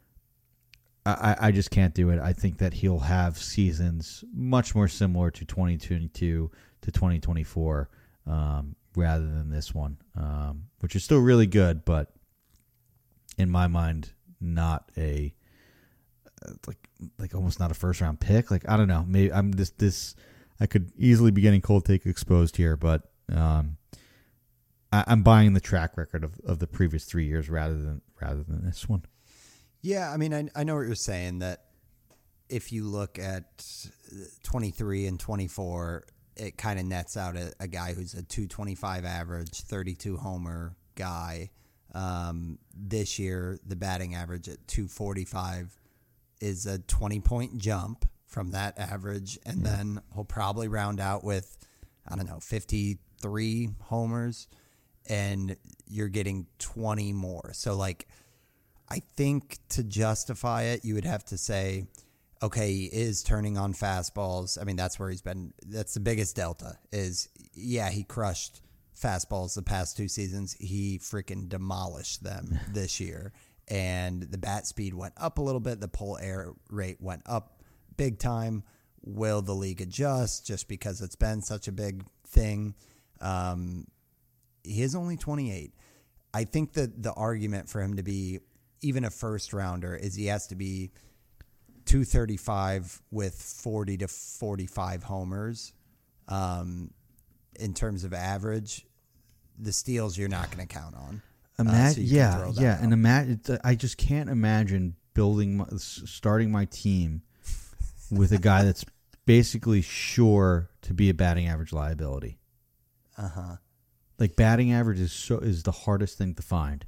I, I just can't do it. I think that he'll have seasons much more similar to twenty twenty-two to twenty twenty-four, um, rather than this one, um, which is still really good, but in my mind, not a like like almost not a first round pick. Like, I don't know. Maybe I'm this this I could easily be getting cold take exposed here, but um, I, I'm buying the track record of, of the previous three years rather than rather than this one. Yeah, I mean, I I know what you're saying, that if you look at twenty-three and twenty-four, it kind of nets out a, a guy who's a two twenty-five average, thirty-two homer guy. Um, this year, the batting average at two forty-five is a twenty-point jump from that average, and Yeah. then he'll probably round out with, I don't know, fifty-three homers, and you're getting twenty more. So, like, I think to justify it, you would have to say, okay, he is turning on fastballs. I mean, that's where he's been. That's the biggest delta is, yeah, he crushed fastballs the past two seasons. He freaking demolished them this year. and the bat speed went up a little bit. The pull air rate went up big time. Will the league adjust just because it's been such a big thing? Um, he is only twenty-eight. I think that the argument for him to be even a first rounder is he has to be two thirty-five with forty to forty-five homers. Um, in terms of average, the steals you're not going to count on. Ima- uh, so yeah, yeah, out. and imagine. I just can't imagine building, my, starting my team with a guy that's basically sure to be a batting average liability. Uh huh. Like batting average is so is the hardest thing to find.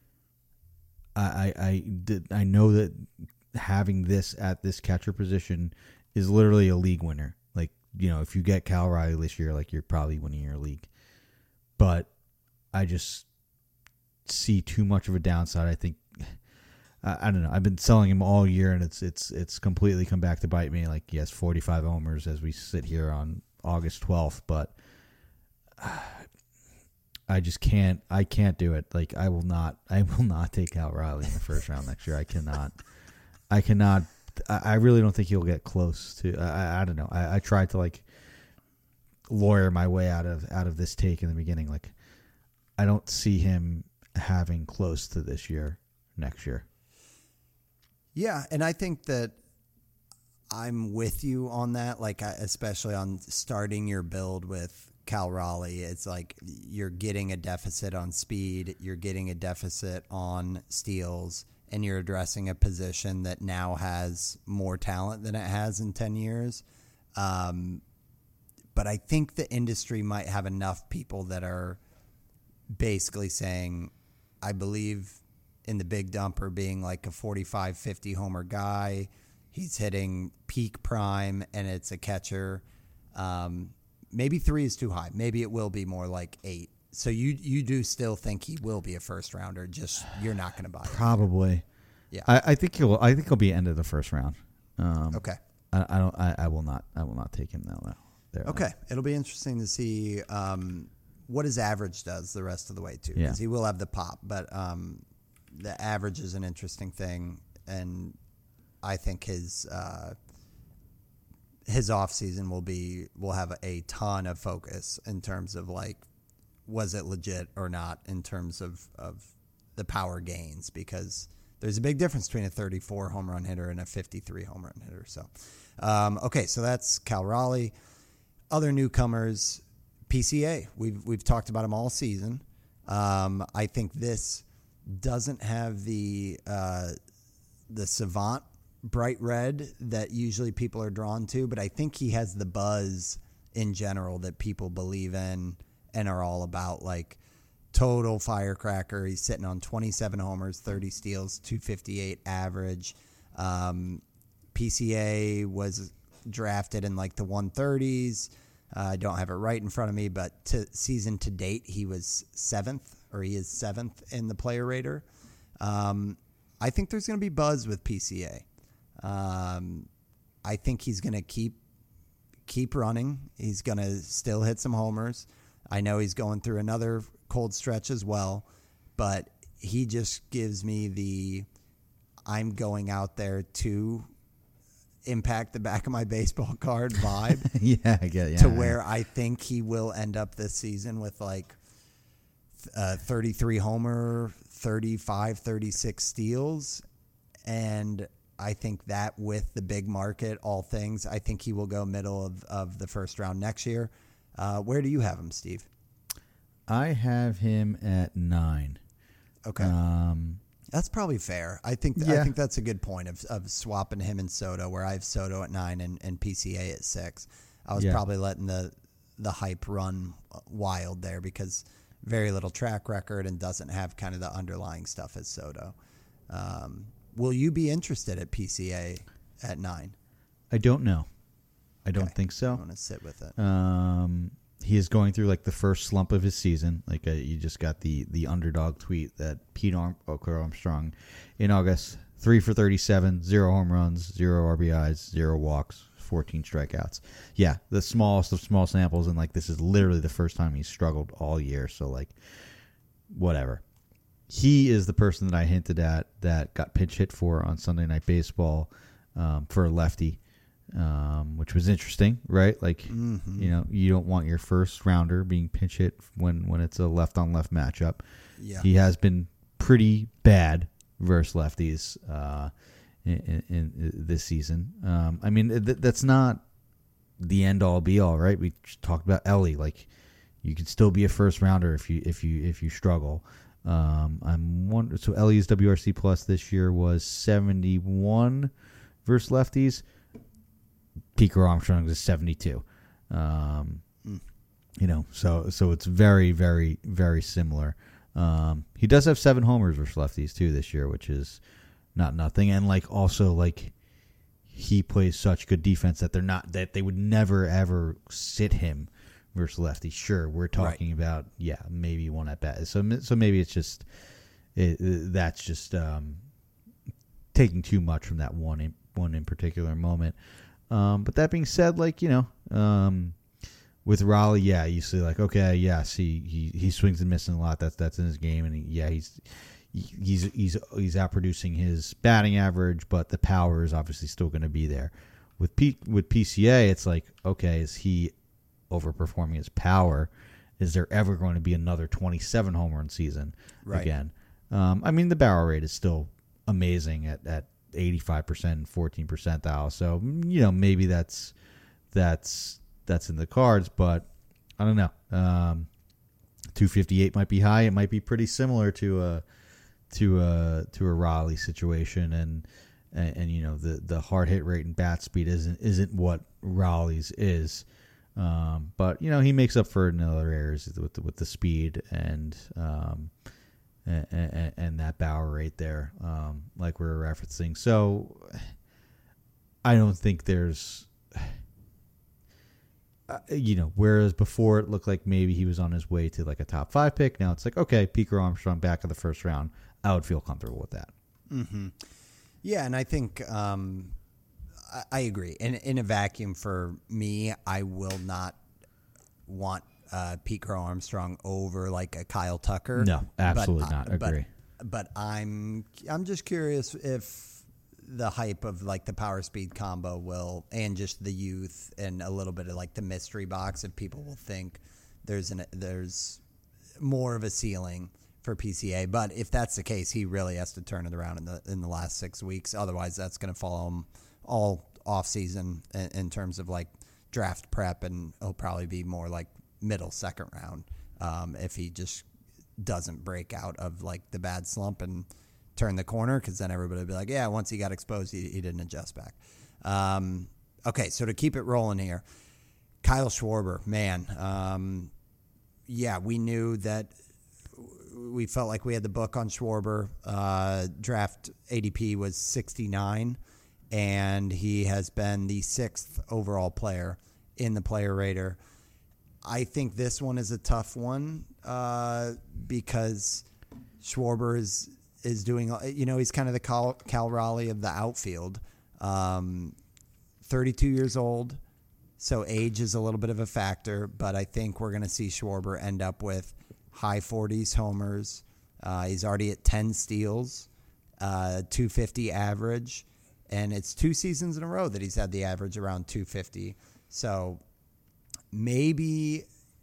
I I I, did, I know that having this at this catcher position is literally a league winner. Like, you know, if you get Cal Riley this year, like you're probably winning your league. But I just see too much of a downside. I think I, I don't know. I've been selling him all year, and it's it's it's completely come back to bite me. Like, yes, forty-five homers as we sit here on August twelfth, but uh, I just can't. I can't do it. Like, I will not. I will not take Cal Riley in the first round next year. I cannot. I cannot. I, I really don't think he'll get close to. I, I don't know. I, I tried to like lawyer my way out of out of this take in the beginning. Like, I don't see him having close to this year next year. Yeah, and I think that I'm with you on that, like especially on starting your build with Cal Raleigh. It's like you're getting a deficit on speed, you're getting a deficit on steals, and you're addressing a position that now has more talent than it has in ten years. Um, but I think the industry might have enough people that are basically saying, I believe in the big dumper being like a forty-five, fifty homer guy. He's hitting peak prime, and it's a catcher. Um, maybe three is too high. Maybe it will be more like eight. So you you do still think he will be a first rounder? Just you're not going to buy it. Probably. Yeah. I, I think he'll. I think he'll be end of the first round. Um, okay. I, I don't. I, I will not. I will not take him now. No, there. Okay. It'll be interesting to see um, what his average does the rest of the way too, Yeah. because he will have the pop, but um, the average is an interesting thing, and I think his uh, his off season will be will have a ton of focus in terms of like, was it legit or not in terms of, of the power gains, because there's a big difference between a thirty-four home run hitter and a fifty-three home run hitter. So, um, okay, so that's Cal Raleigh. Other newcomers, P C A. We've we've talked about him all season. Um, I think this doesn't have the uh, the savant bright red that usually people are drawn to, but I think he has the buzz in general that people believe in and are all about. Like, total firecracker. He's sitting on twenty-seven homers, thirty steals, two fifty-eight average. Um, P C A was drafted in like the one thirties. Uh, I don't have it right in front of me, but to season to date, he was seventh, or he is seventh in the player rater. Um, I think there's going to be buzz with P C A. Um, I think he's going to keep keep running. He's going to still hit some homers. I know he's going through another cold stretch as well, but he just gives me the I'm going out there to impact the back of my baseball card vibe. yeah, I get it. Yeah, to yeah. where I think he will end up this season with like uh, thirty-three homer, thirty-five, thirty-six steals. And I think that with the big market, all things, I think he will go middle of, of the first round next year. Uh, where do you have him, Steve? I have him at nine. Okay. Um, That's probably fair. I think Yeah. I think that's a good point of of swapping him and Soto, where I have Soto at nine and, and P C A at six. I was Yeah. probably letting the the hype run wild there because very little track record and doesn't have kind of the underlying stuff as Soto. Um, will you be interested at P C A at nine? I don't know. I don't Okay. think I so. want to sit with it. Um, he is going through like the first slump of his season. Like uh, you just got the the underdog tweet that Pete Arm- Oker Armstrong in August, three for thirty-seven, zero home runs, zero R B Is, zero walks, fourteen strikeouts. Yeah, the smallest of small samples, and like this is literally the first time he's struggled all year. So like, whatever. he is the person that I hinted at that got pinch hit for on Sunday Night Baseball um, for a lefty, um, which was interesting, right? Like, mm-hmm. you know, you don't want your first rounder being pinch hit when, when it's a left on left matchup. Yeah. He has been pretty bad versus lefties uh, in, in, in this season. Um, I mean, th- that's not the end all be all, right? We talked about Ellie. Like, you could still be a first rounder if you if you if you struggle. Um, I'm wondering. So Ellie's W R C plus this year was seventy-one versus lefties. Pico Armstrong is seventy-two. Um, mm. You know, so so it's very very very similar. Um, he does have seven homers versus lefties too this year, which is not nothing. And like also like he plays such good defense that they're not that they would never ever sit him versus lefty. Sure, we're talking right. about yeah maybe one at bat. So so maybe it's just it, that's just um, taking too much from that one in, one in particular moment. Um, but that being said, like you know. Um, With Raleigh, yeah, you see, like, okay, yes, he, he, he swings and misses a lot. That's that's in his game, and he, yeah, he's he's he's he's outproducing his batting average, but the power is obviously still going to be there. With P, with P C A, it's like, okay, is he overperforming his power? Is there ever going to be another twenty-seven home run season right. again? Um, I mean, the barrel rate is still amazing at at eighty-five percent and fourteen percentile. So you know, maybe that's that's. That's in the cards, but I don't know. Um, two fifty-eight might be high. It might be pretty similar to a to a to a Raleigh situation, and and, and you know the, the hard hit rate and bat speed isn't isn't what Raleigh's is. Um, but you know he makes up for it in other areas with the, with the speed and um and, and, and that barrel rate there, um, like we were referencing. So I don't think there's. Uh, you know, whereas before it looked like maybe he was on his way to like a top five pick. Now it's like, okay, Pico Armstrong back in the first round. I would feel comfortable with that. Mm-hmm. Yeah, and I think um, I, I agree. In, in a vacuum for me, I will not want uh, Pico Armstrong over like a Kyle Tucker. No, absolutely but, not. Uh, agree. But, but I'm I'm just curious if the hype of like the power speed combo will, and just the youth and a little bit of like the mystery box, if people will think there's an there's more of a ceiling for P C A. But if that's the case, he really has to turn it around in the in the last six weeks. Otherwise, that's going to follow him all off season in, in terms of like draft prep, and he'll probably be more like middle second round um, if he just doesn't break out of like the bad slump and turn the corner, because then everybody will be like, yeah, once he got exposed, he, he didn't adjust back. Um, okay, so to keep it rolling here, Kyle Schwarber, man, um, yeah, we knew that we felt like we had the book on Schwarber. Uh, draft A D P was sixty-nine, and he has been the sixth overall player in the player rater. I think this one is a tough one uh, because Schwarber is is doing, you know, he's kind of the Cal, Cal Raleigh of the outfield. Um, thirty-two years old, so age is a little bit of a factor, but I think we're going to see Schwarber end up with high forties homers. Uh, he's already at ten steals, uh, two fifty average, and it's two seasons in a row that he's had the average around two fifty. So maybe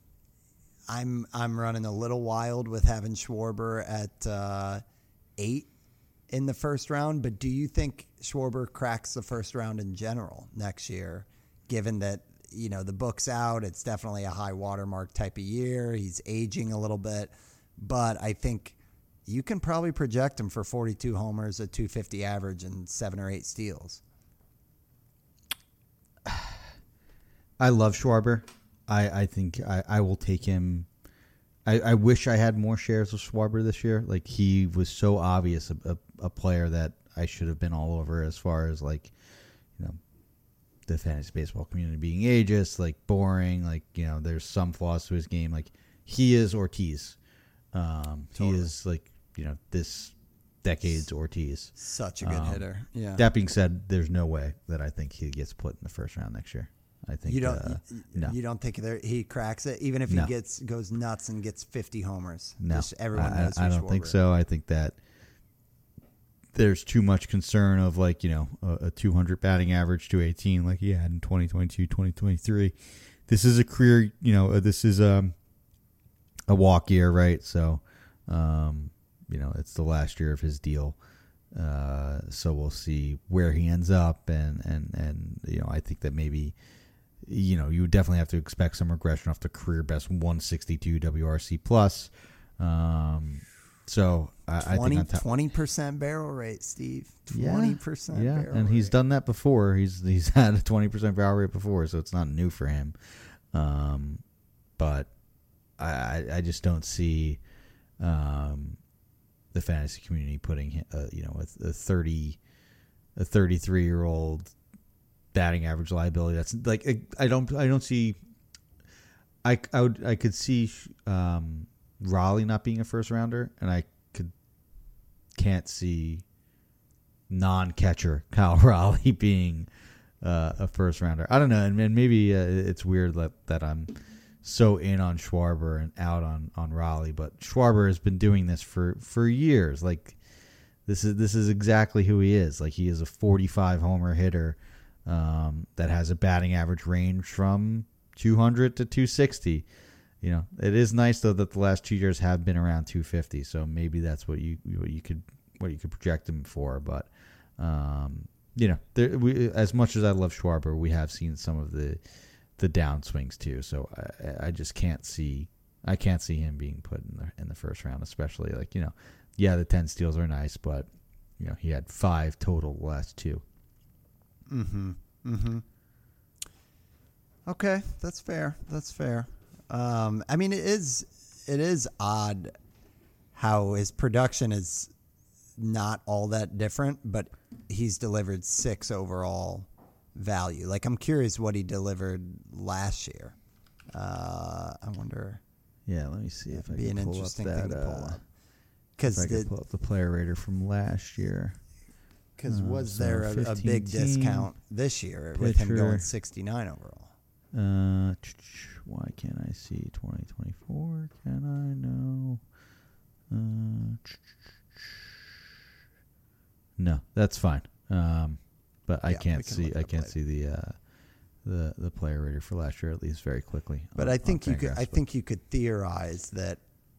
I'm I'm running a little wild with having Schwarber at uh, eight in the first round, but do you think Schwarber cracks the first round in general next year, given that, you know, the book's out, it's definitely a high watermark type of year, he's aging a little bit, but I think you can probably project him for forty-two homers, a two fifty average, and seven or eight steals. I love Schwarber. I, I think I, I will take him. I, I wish I had more shares of Schwarber this year. Like, he was so obvious a, a, a player that I should have been all over as far as, like, you know, the fantasy baseball community being ageist, like boring, like, you know, there's some flaws to his game. Like, he is Ortiz. Um, totally. He is, like, you know, this decade's Ortiz. Such a good um, hitter. Yeah. That being said, there's no way that I think he gets put in the first round next year. I think You don't. uh, you, no. you don't think there, he cracks it, even if he No. gets goes nuts and gets fifty homers. No, Just everyone I, knows. I who don't think Schwarber. so. I think that there's too much concern of like, you know, a, a two hundred batting average, two eighteen like he had in twenty twenty-two, twenty twenty-three. This is a career, you know, uh, this is um, a walk year, right? So, um, you know, it's the last year of his deal. Uh, so we'll see where he ends up. And, and, and, you know, I think that maybe, you know, you would definitely have to expect some regression off the career best one sixty-two W R C plus. Um, so I, twenty, I think on top, twenty percent barrel rate, Steve. Yeah, twenty percent yeah, barrel and he's rate. done that before. He's he's had a twenty percent barrel rate before, so it's not new for him. Um, but I I, I just don't see um, the fantasy community putting uh, you know a, a thirty a thirty-three year old batting average liability. That's like I don't I don't see. I I would I could see um, Raleigh not being a first rounder, and I could can't see non-catcher Kyle Raleigh being uh, a first rounder. I don't know, and, and maybe uh, it's weird that, that I'm so in on Schwarber and out on, on Raleigh, but Schwarber has been doing this for, for years. Like this is this is exactly who he is. Like he is a forty-five homer hitter um, that has a batting average range from two hundred to two sixty. You know, it is nice though that the last two years have been around two fifty. So maybe that's what you what you could what you could project him for. But um, you know, there, we, as much as I love Schwarber, we have seen some of the the downswings too. So I, I just can't see I can't see him being put in the in the first round, especially like you know, yeah, the ten steals are nice, but you know he had five total the last two. Mm-hmm. Mm-hmm. Okay, that's fair. That's fair. Um, I mean, it is it is odd how his production is not all that different, but he's delivered six overall value. Like, I'm curious what he delivered last year. Uh, I wonder. Yeah, let me see if I Be can an pull interesting up that. thing to pull uh, up. If Because I can pull up the player rater from last year. because Uh, was so there a, a big fifteen team, discount this year with him pitcher. going sixty-nine overall? Uh, why can't I see twenty twenty-four? Can I? No. Uh, no, that's fine. Um, but I Yeah, we can't can see. look I it up can't later. see the uh, the the player rater for last year at least very quickly. But on- I on think you could. Fangraphs, I but- think you could theorize that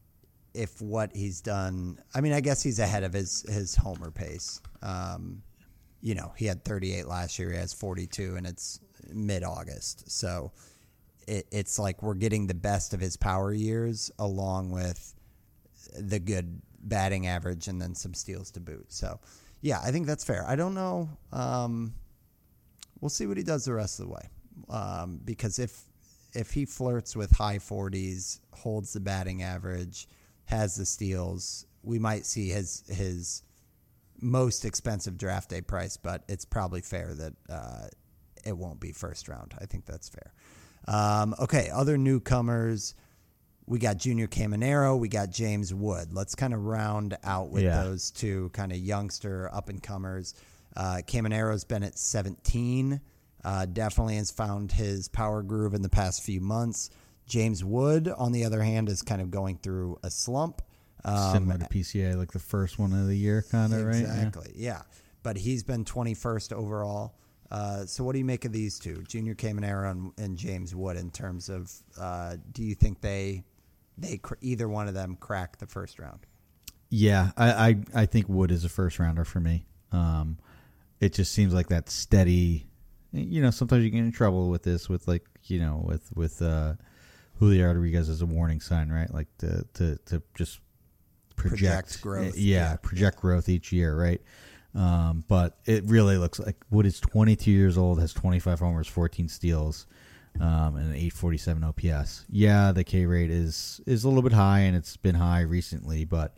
if what he's done. I mean, I guess he's ahead of his his homer pace. Um, you know, he had thirty-eight last year. He has forty-two, and it's mid-August. So it, it's like we're getting the best of his power years along with the good batting average and then some steals to boot. So, yeah, I think that's fair. I don't know. Um, we'll see what he does the rest of the way. Um, because if if he flirts with high forties, holds the batting average, has the steals, we might see his his most expensive draft day price, but it's probably fair that uh, it won't be first round. I think that's fair. Um, okay, other newcomers. We got Junior Caminero. We got James Wood. Let's kind of round out with Yeah. those two kind of youngster up-and-comers. Uh, Caminero's been at seventeen. Uh, definitely has found his power groove in the past few months. James Wood, on the other hand, is kind of going through a slump. Um, similar to P C A, like the first one of the year, kind of, right? Yeah. Exactly, yeah. But he's been twenty-first overall. Uh, so what do you make of these two, Junior Caminero and, and James Wood, in terms of uh, do you think they they cr- either one of them crack the first round? Yeah, I, I, I think Wood is a first rounder for me. Um, it just seems like that steady. You know, sometimes you get in trouble with this, with like you know, with with uh, Julio Rodriguez as a warning sign, right? Like to to, to just project, Project growth, Yeah, yeah. project growth each year, right? Um, but it really looks like Wood is twenty-two years old, has twenty-five homers, fourteen steals, um, and an eight forty-seven O P S. Yeah, the K rate is is a little bit high, and it's been high recently, but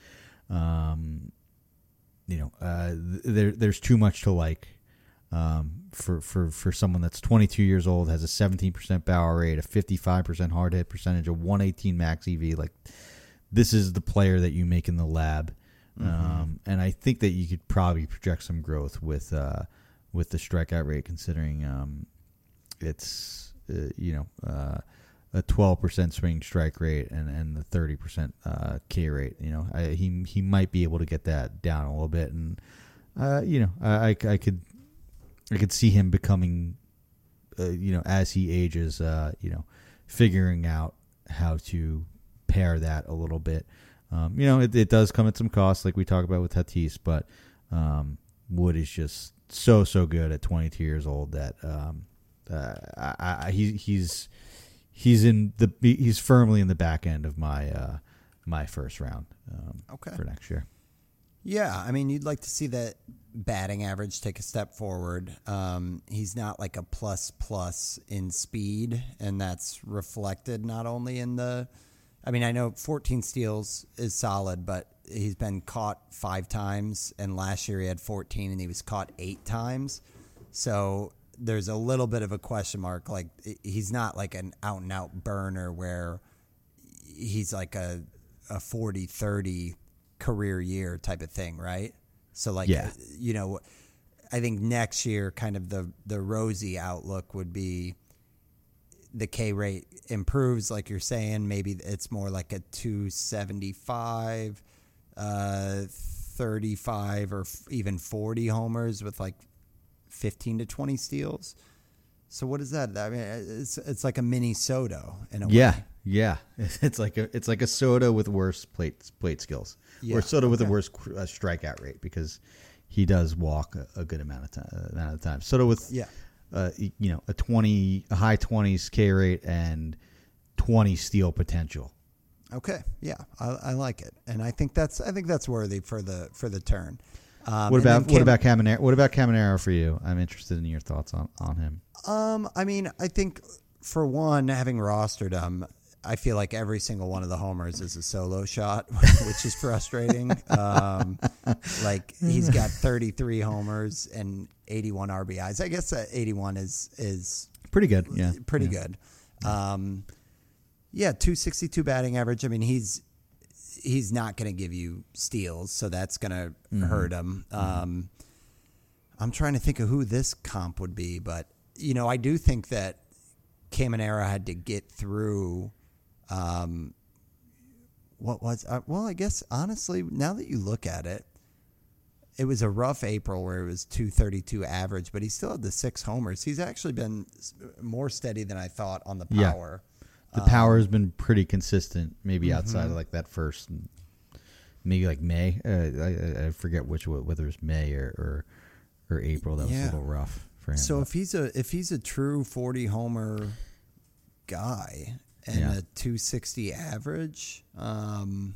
um, you know, uh, th- there there's too much to like um, for for for someone that's twenty-two years old, has a seventeen percent power rate, a fifty-five percent hard hit percentage, a one eighteen max E V. Like, this is the player that you make in the lab. Mm-hmm. Um, and I think that you could probably project some growth with uh, with the strikeout rate, considering um, it's uh, you know, uh, a twelve percent swing strike rate and, and the thirty percent uh, K rate. You know, I, he he might be able to get that down a little bit, and uh, you know, I, I, I could I could see him becoming, uh, you know, as he ages, uh, you know, figuring out how to pair that a little bit. Um, you know, it, it does come at some cost, like we talk about with Tatis, but um, Wood is just so so good at twenty-two years old that um, uh, I, I, he, he's he's in the he's firmly in the back end of my uh, my first round um, okay. for next year. Yeah, I mean, you'd like to see that batting average take a step forward. Um, he's not like a plus plus in speed, and that's reflected not only in the. I mean, I know fourteen steals is solid, but he's been caught five times, and last year he had fourteen, and he was caught eight times. So there's a little bit of a question mark. Like, he's not like an out-and-out burner where he's like a a forty thirty career year type of thing, right? So, like, yeah. you know, I think next year kind of the, the rosy outlook would be the K rate improves, like you're saying. Maybe it's more like a two seventy-five, uh, thirty-five, or f- even forty homers with like fifteen to twenty steals. So what is that? I mean, it's it's like a mini Soto in a yeah, way. Yeah, it's like a it's like a Soto with worse plate plate skills, Yeah, or Soto with okay. a worse uh, strikeout rate, because he does walk a, a good amount of time. Uh, amount of time. Soto with Yeah. uh, you know, a twenty, a high twenties K rate and twenty steal potential. Okay, yeah, I, I like it, and I think that's I think that's worthy for the for the turn. Um, What and about then what Cam- about Caminero? What about Caminero for you? I'm interested in your thoughts on, on him. Um, I mean, I think for one, having rostered him, I feel like every single one of the homers is a solo shot, which is frustrating. um, like he's got thirty-three homers and eighty-one R B Is. I guess that eighty-one is is Pretty good, yeah, pretty yeah. good. Um, yeah, two sixty-two batting average. I mean, he's he's not going to give you steals, so that's going to Mm-hmm. hurt him. Um, I'm trying to think of who this comp would be, but you know, I do think that Caminero had to get through. Um, what was uh, well? I guess honestly, now that you look at it, it was a rough April where it was two thirty-two average, but he still had the six homers. He's actually been more steady than I thought on the Yeah. power. The Um, power has been pretty consistent, maybe outside Mm-hmm. of like that first, maybe like May. Uh, I, I forget which whether it's May or or, or April. That was Yeah. a little rough for him. So but- if he's a if he's a true forty homer guy and Yeah. a two sixty average, um,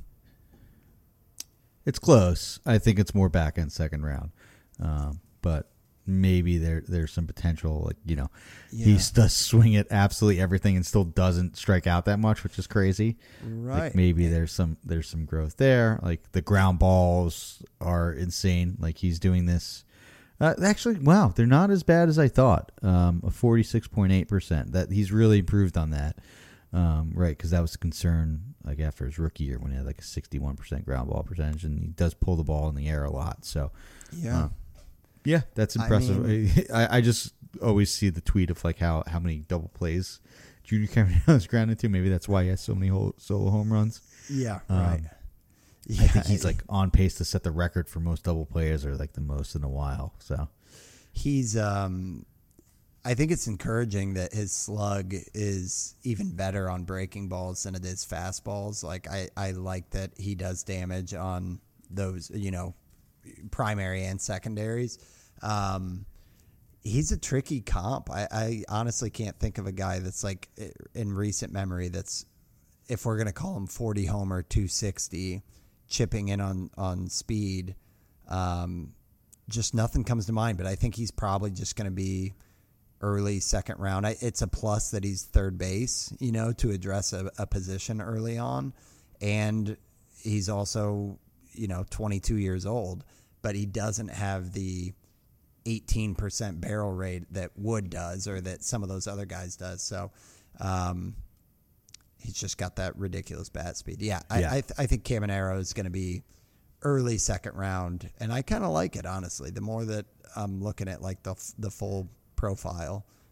It's close. I think it's more back end second round, um, but maybe there there's some potential. Like, you know, he Yeah. does swing at absolutely everything and still doesn't strike out that much, which is crazy. right? Like maybe there's some there's some growth there. Like the ground balls are insane. Like he's doing this. Uh, actually, wow, they're not as bad as I thought. Um, a forty-six point eight percent. That he's really improved on that. Um, right, because that was a concern like after his rookie year when he had like a sixty-one percent ground ball percentage, and he does pull the ball in the air a lot. So, Yeah. uh, yeah, that's I impressive. mean- I, I just always see the tweet of like how, how many double plays Junior Caminero is grounded to. Maybe that's why he has so many whole, solo home runs. Yeah. Um, Right. I think he's like on pace to set the record for most double plays, or like the most in a while. So He's um I think it's encouraging that his slug is even better on breaking balls than it is fastballs. Like I, I like that he does damage on those, you know, primary and secondaries. Um he's a tricky comp. I, I honestly can't think of a guy that's like in recent memory that's, if we're gonna call him forty homer, two sixty, chipping in on on speed. Um just nothing comes to mind, but I think he's probably just going to be early second round. I, it's a plus that he's third base, you know, to address a, a position early on. And he's also, you know, twenty-two years old, but he doesn't have the eighteen percent barrel rate that Wood does, or that some of those other guys does. So, um, he's just got that ridiculous bat speed. Yeah. I, Yeah. I, th- I think Caminero is going to be early second round, and I kind of like it, honestly. The more that I'm looking at like the the full profile,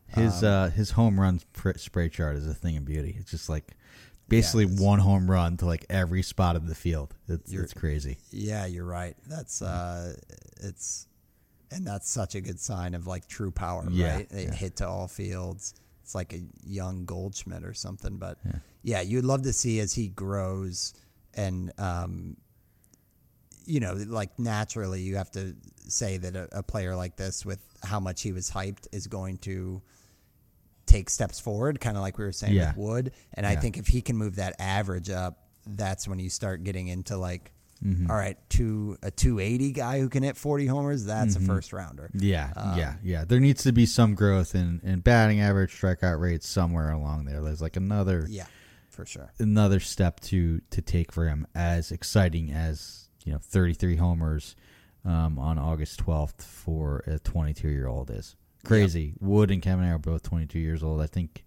His Um, uh, his home run pr- spray chart is a thing of beauty. It's just like basically Yeah, it's- one home run to like every spot of the field. It's You're- it's crazy. Yeah, you're right. That's uh, it's, and that's such a good sign of like true power, Yeah, right? They yeah. hit to all fields. It's like a young Goldschmidt or something. But Yeah. yeah, you'd love to see as he grows, and um, you know, like naturally, you have to say that a, a player like this, with how much he was hyped, is going to take steps forward, kind of like we were saying Yeah. with Wood. And I Yeah. think if he can move that average up, that's when you start getting into like, Mhm. all right, two a two eighty guy who can hit forty homers, that's Mhm. a first rounder. Yeah, Um, yeah, yeah. There needs to be some growth in, in batting average, strikeout rates somewhere along there. There's like another Yeah, for sure. another step to to take for him. As exciting as, you know, thirty-three homers um, on August twelfth for a twenty-two year old is crazy. Wood and Kevin are both twenty-two years old. I think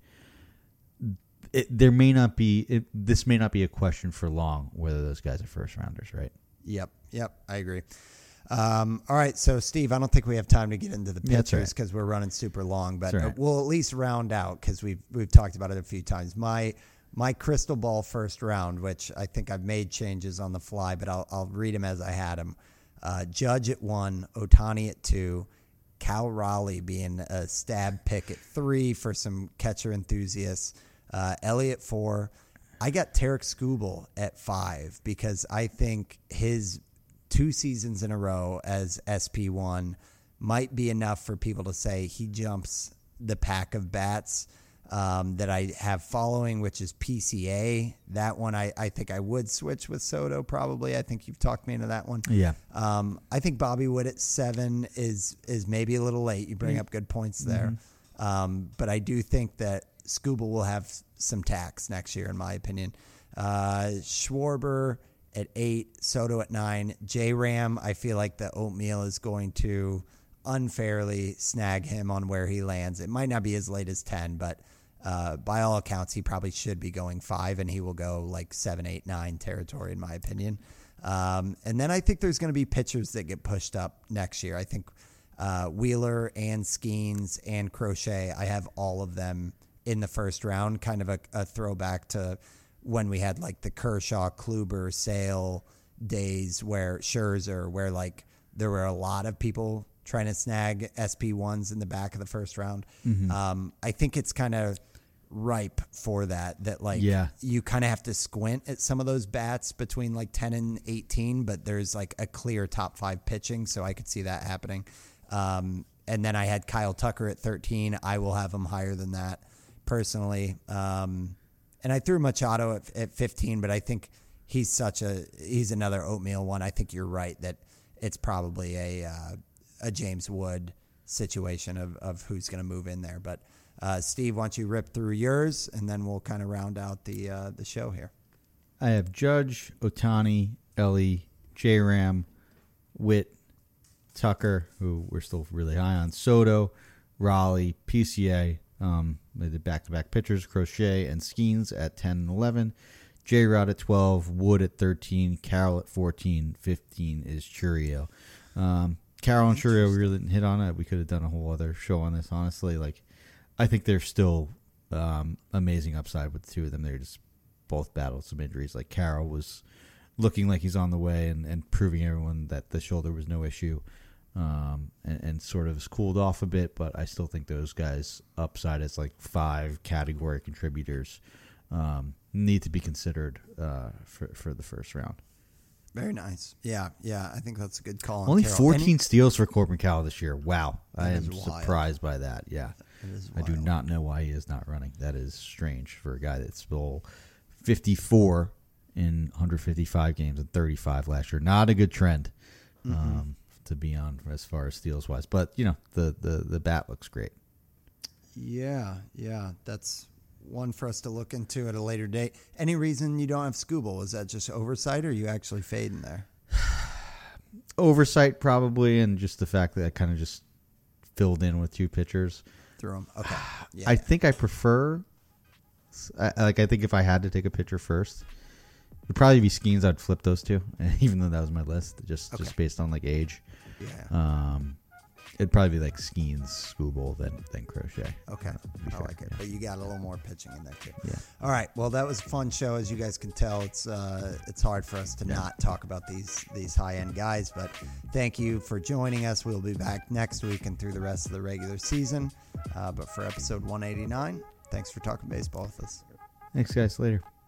it, there may not be it, this may not be a question for long whether those guys are first rounders, right? Yep, yep, I agree. Um, all right, so Steve, I don't think we have time to get into the Yeah, that's pitchers right. because we're running super long, but That's uh, right. we'll at least round out because we've we've talked about it a few times. My my crystal ball first round, which I think I've made changes on the fly, but I'll I'll read them as I had them. Uh, Judge at one, Ohtani at two, Cal Raleigh being a stab pick at three for some catcher enthusiasts. Uh, Elliott four. I got Tarek Skubal at five because I think his two seasons in a row as S P one might be enough for people to say he jumps the pack of bats um, that I have following, which is P C A. That one I, I think I would switch with Soto probably. I think you've talked me into that one. Yeah. Um, I think Bobby Wood at seven is is maybe a little late. You bring up good points there. Um, but I do think that Skubal will have some tax next year, in my opinion. Uh, Schwarber at eight, Soto at nine. J-Ram, I feel like the oatmeal is going to unfairly snag him on where he lands. It might not be as late as ten, but uh, by all accounts, he probably should be going five, and he will go like seven, eight, nine territory, in my opinion. Um, and then I think there's going to be pitchers that get pushed up next year. I think uh, Wheeler and Skeens and Crochet, I have all of them in the first round, kind of a, a throwback to when we had like the Kershaw, Kluber, Sale days where Scherzer, where like there were a lot of people trying to snag S P ones in the back of the first round. Mm-hmm. Um, I think it's kind of ripe for that, that like Yeah. you kind of have to squint at some of those bats between like ten and eighteen, but there's like a clear top five pitching. So I could see that happening. Um, and then I had Kyle Tucker at thirteen. I will have him higher than that personally. Um, and I threw Machado at, at fifteen, but I think he's such a, he's another oatmeal one. I think you're right that it's probably a, uh, a James Wood situation of, of who's going to move in there. But uh, Steve, why don't you rip through yours and then we'll kind of round out the, uh, the show here. I have Judge, Ohtani, Ellie, J-Ram, Witt, Tucker, who we're still really high on, Soto, Raleigh, P C A, um, they did back-to-back pitchers, Crochet and Skeens at ten and eleven, J-Rod at twelve, Wood at thirteen, Carroll at fourteen, fifteen is Churio. Um, Carroll and Churio, we really didn't hit on it. We could have done a whole other show on this, honestly. Like, I think there's still um, amazing upside with the two of them. They're just both battled some injuries. Like, Carroll was looking like he's on the way and, and proving everyone that the shoulder was no issue. Um, and, and sort of has cooled off a bit, but I still think those guys upside as like five category contributors um, need to be considered uh, for for the first round. Very nice. Yeah, yeah. I think that's a good call. On Only Carroll. fourteen And steals for Corbin Carroll this year. Wow, I That am is wild. surprised by that. Yeah, it is I do wild. not know why he is not running. That is strange for a guy that stole fifty-four in one hundred fifty-five games and thirty-five last year. Not a good trend. Mm-hmm. Um, to be on as far as steals wise, but you know the the the bat looks great. Yeah, yeah. That's one for us to look into at a later date. Any reason you don't have Skubal? Is that just oversight, or are you actually fading there? Oversight probably, and just the fact that I kind of just filled in with two pitchers. Through them. Okay. Yeah. I think I prefer, I, like I think if I had to take a pitcher first, it would probably be Skeens. I'd flip those two, even though that was my list, just Okay. just based on like age. yeah. Um, it'd probably be like skiing, scuba, then then crochet. Okay, I sure, like it. yeah. But you got a little more pitching in there too. Yeah. All right. Well, that was a fun show. As you guys can tell, it's uh, it's hard for us to Yeah. not talk about these these high end guys. But thank you for joining us. We'll be back next week and through the rest of the regular season. Uh, but for episode one eighty-nine, thanks for talking baseball with us. Thanks, guys. Later.